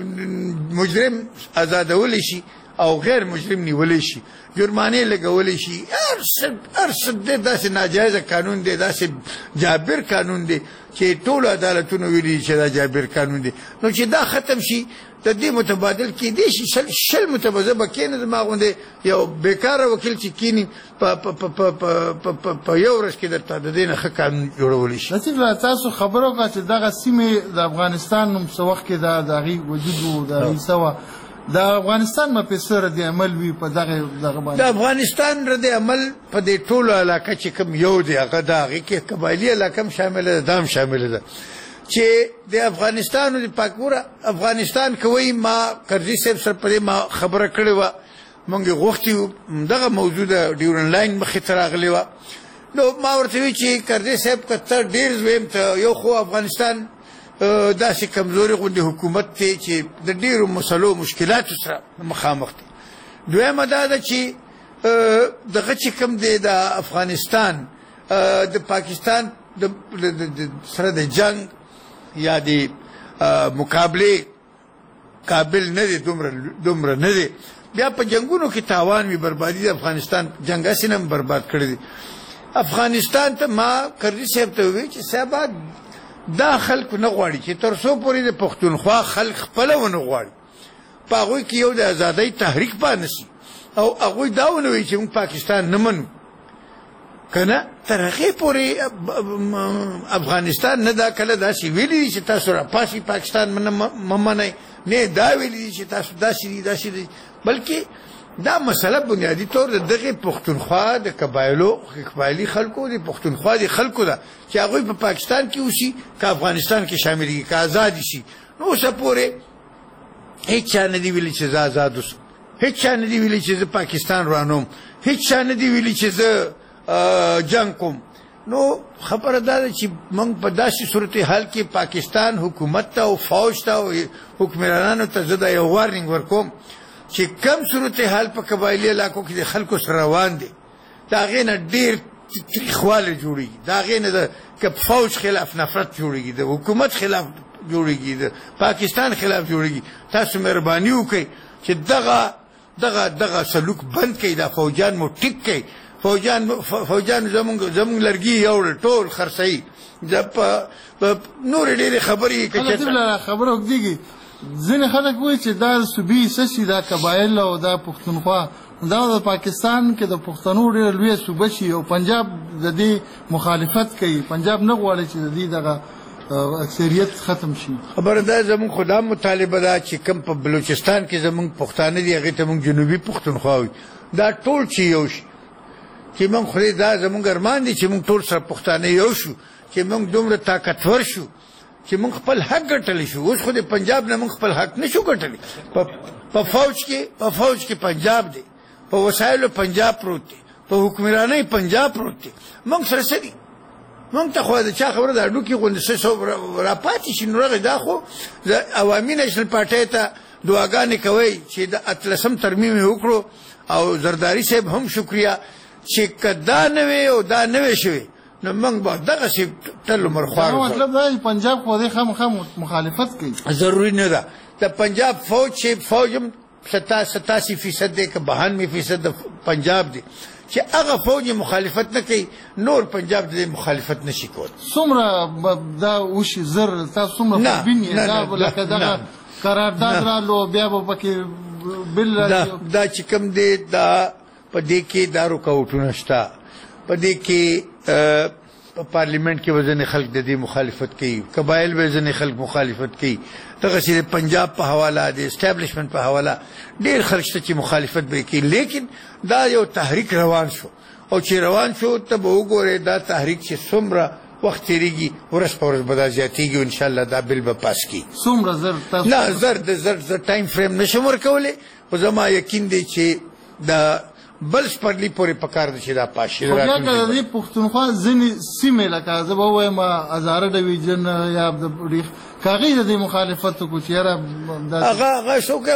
مجرم آزادولی شي او غیر مجرم نیولی شي جرمانې لګولی شي هر څه دی داسې ناجایزه قانون دی داسې جابر قانون دی چې ټولو عدالتونو ویلي چې دا جابر قانون دی نو چې دا ختم شي د دې متبادل کېدی شي شل شل متبادل به کېنه زما غوندې یو بیکاره وکیل چې کینی په یو ورځ کې درته د دې نه ښه قانون جوړولی شي لطیف تاسو خبره وکړه چې دغه سیمې د افغانستان نوم څه وخت کې د هغې وجود و د هغې څه وه د افغانستان مپسې رد عمل وي په دغه دغه باندې د افغانستان رد عمل په دې ټولو علاقه چې کوم یو دی هغه د هغې کې قبایلي علاقه هم شامله ده دا هم شامله ده چې د افغانستان د پاکوره افغانستان کوي ما کرزي صاحب سره پرې ما خبره کړې وه موږ یې غوښتي وو دغه موضوع د ډیورن لاین مخې ته راغلې وه نو ما ورته وی چې کرزي صاحب که ته ډېر زویم ته یو خو افغانستان داسې کمزوري غوندې حکومت دی چې د ډېرو مسلو مشکلاتو سره مخامخ دی دویمه دا ده چې دغه چې کوم دی د افغانستان د پاکستان سره د جنگ یا د مقابلې قابل نه دی دومره دومره نه دی بیا په جنگونو کې تاوان وی بربادي د افغانستان جنگ اسنم برباد کړی دی افغانستان ته ما کرزي صاحب ته وی چې صاحب دا خلک نه غواړي چې تر څو پورې د پښتونخوا خلک خپل ونه غواړي په هغه کې یو د آزادۍ تحریک پانه شي او هغه دا ونه وی چې موږ پاکستان نه منو کنه تر هغه پورې افغانستان نه دا کله دا شی ویلي چې تاسو را پاسي پاکستان من ممنه نه دا ویلي چې تاسو دا شي دا شي بلکې دا مسله بنیادی طور د دغه پښتونخوا د قبایلو قبایلی خلکو د پښتونخوا د خلکو دا چې هغه په پاکستان کې وشي که افغانستان کې شامل دي که آزاد شي نو سپوره هیڅ نه دی ویلي چې آزاد اوس هیڅ نه دی ویلي چې پاکستان رانوم هیڅ نه دی ویلي چې جنگ کوم نو خبره ده چې موږ په داسې صورتحال کې پاکستان حکومت ته او فوج ته او حکمرانانو ته زه دا یو وارنینګ ورکوم چې کم صورتحال په قبایلی علاقو کې د خلکو سره روان دي د هغې نه ډېر تریخوالی جوړېږي د هغې نه د که فوج خلاف نفرت جوړېږي د حکومت خلاف جوړېږي د پاکستان خلاف جوړېږي تاسو مهرباني وکړئ چې دغه دغه دغه سلوک بند کړئ دا فوجان مو ټیک کړئ فوجان فوجان زمونږ زمونږ لرګي یوړل ټول خرڅوي نورې ډېرې خبرې خبره وکړي ځینې خلک وایي چې دا صوبې څه شي دا قبایل او دا پښتونخوا دا د پاکستان کې د پښتنو ډېره لویه صوبه شي او پنجاب د دې مخالفت کوي پنجاب نه غواړي چې د دې دغه اکثریت ختم شي خبره ده زمونږ خو دا مطالبه ده چې کوم په بلوچستان کې زمونږ پښتانه دي هغې ته مونږ جنوبي پښتونخوا وي دا ټول چې یو شي چې مونږ خدای دا زمونږ ارمان دي چې مونږ ټول سره پښتانه یو شو چې مونږ دومره طاقتور شو چې مونږ خپل حق ګټلی شو اوس خو د پنجاب نه مونږ خپل حق نشو ګټلی په فوج کې په فوج کې پنجاب دی په وسایلو پنجاب پروت دی په حکمرانۍ پنجاب پروت دی مونږ سره څه دي مونږ ته خو د چا خبره د هډوکي غوندې څه څه راپاتې شي نو هغې دا خو د عوامي نیشنل پارټۍ ته دعاګانې کوئ چې د اتلسم ترمیم یې وکړو او زرداري صاحب هم شکریه چې که دا نه وی او دا نه وی شوی نو موږ به دغسې تل عمر خوار مطلب دا چې پنجاب خو دې خامخا مخالفت کوي ضروري نه ده د پنجاب فوج چې فوج هم ستاسي فیصد دی که بهانوي فیصد د پنجاب دی چې هغه فوج مخالفت نه کوي نور پنجاب د مخالفت نشي کولی څومره دا وشي زر تاسو څومره خوبین یې دا لکه دغه قرارداد رالو بیا به پکې بل راځي دا چې کوم دی دا په دې کې دا رکاوټونه شته په دې کې په پارلیمنت کې وزن خلک د دې مخالفت کوي قبایل وزن خلک مخالفت کوي دغسې د پنجاب په حواله د اسټابلیشمنت په حواله ډېر خلک شته چې مخالفت به کوي لیکن دا یو تحریک روان شو او چې روان شو ته به وګورې دا تحریک چې څومره وخت تېرېږي ورځ په ورځ به دا زیاتېږي انشاءالله دا بل به پاس کړي څومره زر نه زر د زر زر ټایم فریم نشم ورکولی خو زما یقین دی چې د بل سپرلی پورې پکار دي چې دا پاس شي خو بیا که د دې پښتونخوا ځینې سیمې لکه زه به ووایم هزاره ډویژن یا د که هغې د دې مخالفت وکړو چې یاره هغه هغه څوک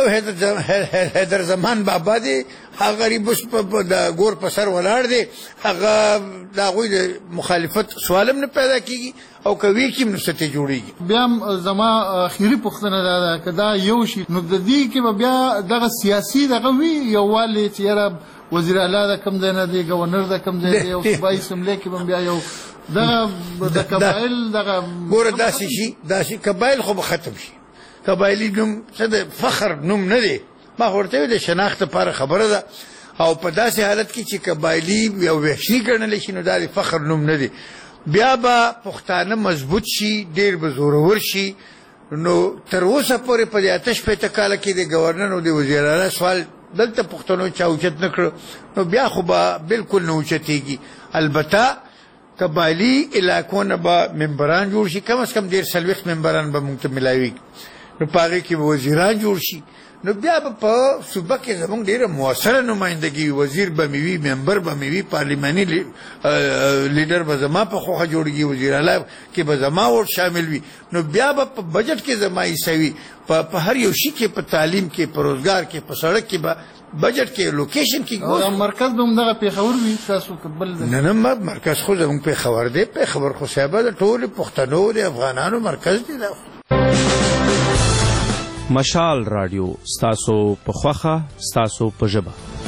حیدر زمان بابا دی هغه غریب اوس د ګور په سر ولاړ دی هغه د هغوی د مخالفت سوال هم نه پیدا کېږي او که وی کې هم نفسته جوړېږي بیا هم زما اخري پوښتنه دا ده که دا یو شي نو د دې کې به بیا دغه سیاسي دغه وي یووالی چې یاره وزیر اعلی د کوم ځای نه دی گورنر د کوم ځای دی او صوبایي اسمبلۍ کې به بیا یو دغه د قبایل دغه ګوره داسې شي داسې قبایل خو به ختم شي قبایلي نوم څه د فخر نوم نه دی ما خو ورته د شناخت لپاره خبره ده او په داسې حالت کې چې قبایلي یو وحشي ګڼلی شي نو دا د فخر نوم نه دی بیا به پښتانه مضبوط شي ډېر به زورور شي نو تر اوسه پورې په دې اته شپېته کاله کې د ګورنر او د وزیر اعلی سوال دلته پښتنو چا اوچت نه کړو نو بیا خو به بلکل نه اوچتېږي البته قبایلي علاقو نه به ممبران جوړ شي کم از کم ډېر څلوېښت ممبران به موږ ته میلاویږي نو په هغې کې به وزیران جوړ شي نو بیا به په صوبه کې زموږ ډېره مؤثره نمایندګي وي وزیر به مې وي ممبر به مې وي پارلیماني لیډر به زما په خوښه جوړېږي وزیر اعلی کې به زما ووټ شامل وي نو بیا به په بجټ کې زما حصه وي په هر یو شي کې په تعلیم کې په روزګار کې په سړک کې به بجټ کې لوکیشن کې مرکز به همدغه پېښور وي ستاسو بل نه نه مرکز خو زموږ پېښور دی پېښور خو صاحبه د ټولو پښتنو د افغانانو مرکز دی دا مشال رادیو ستاسو په خوخه ستاسو په ژبه.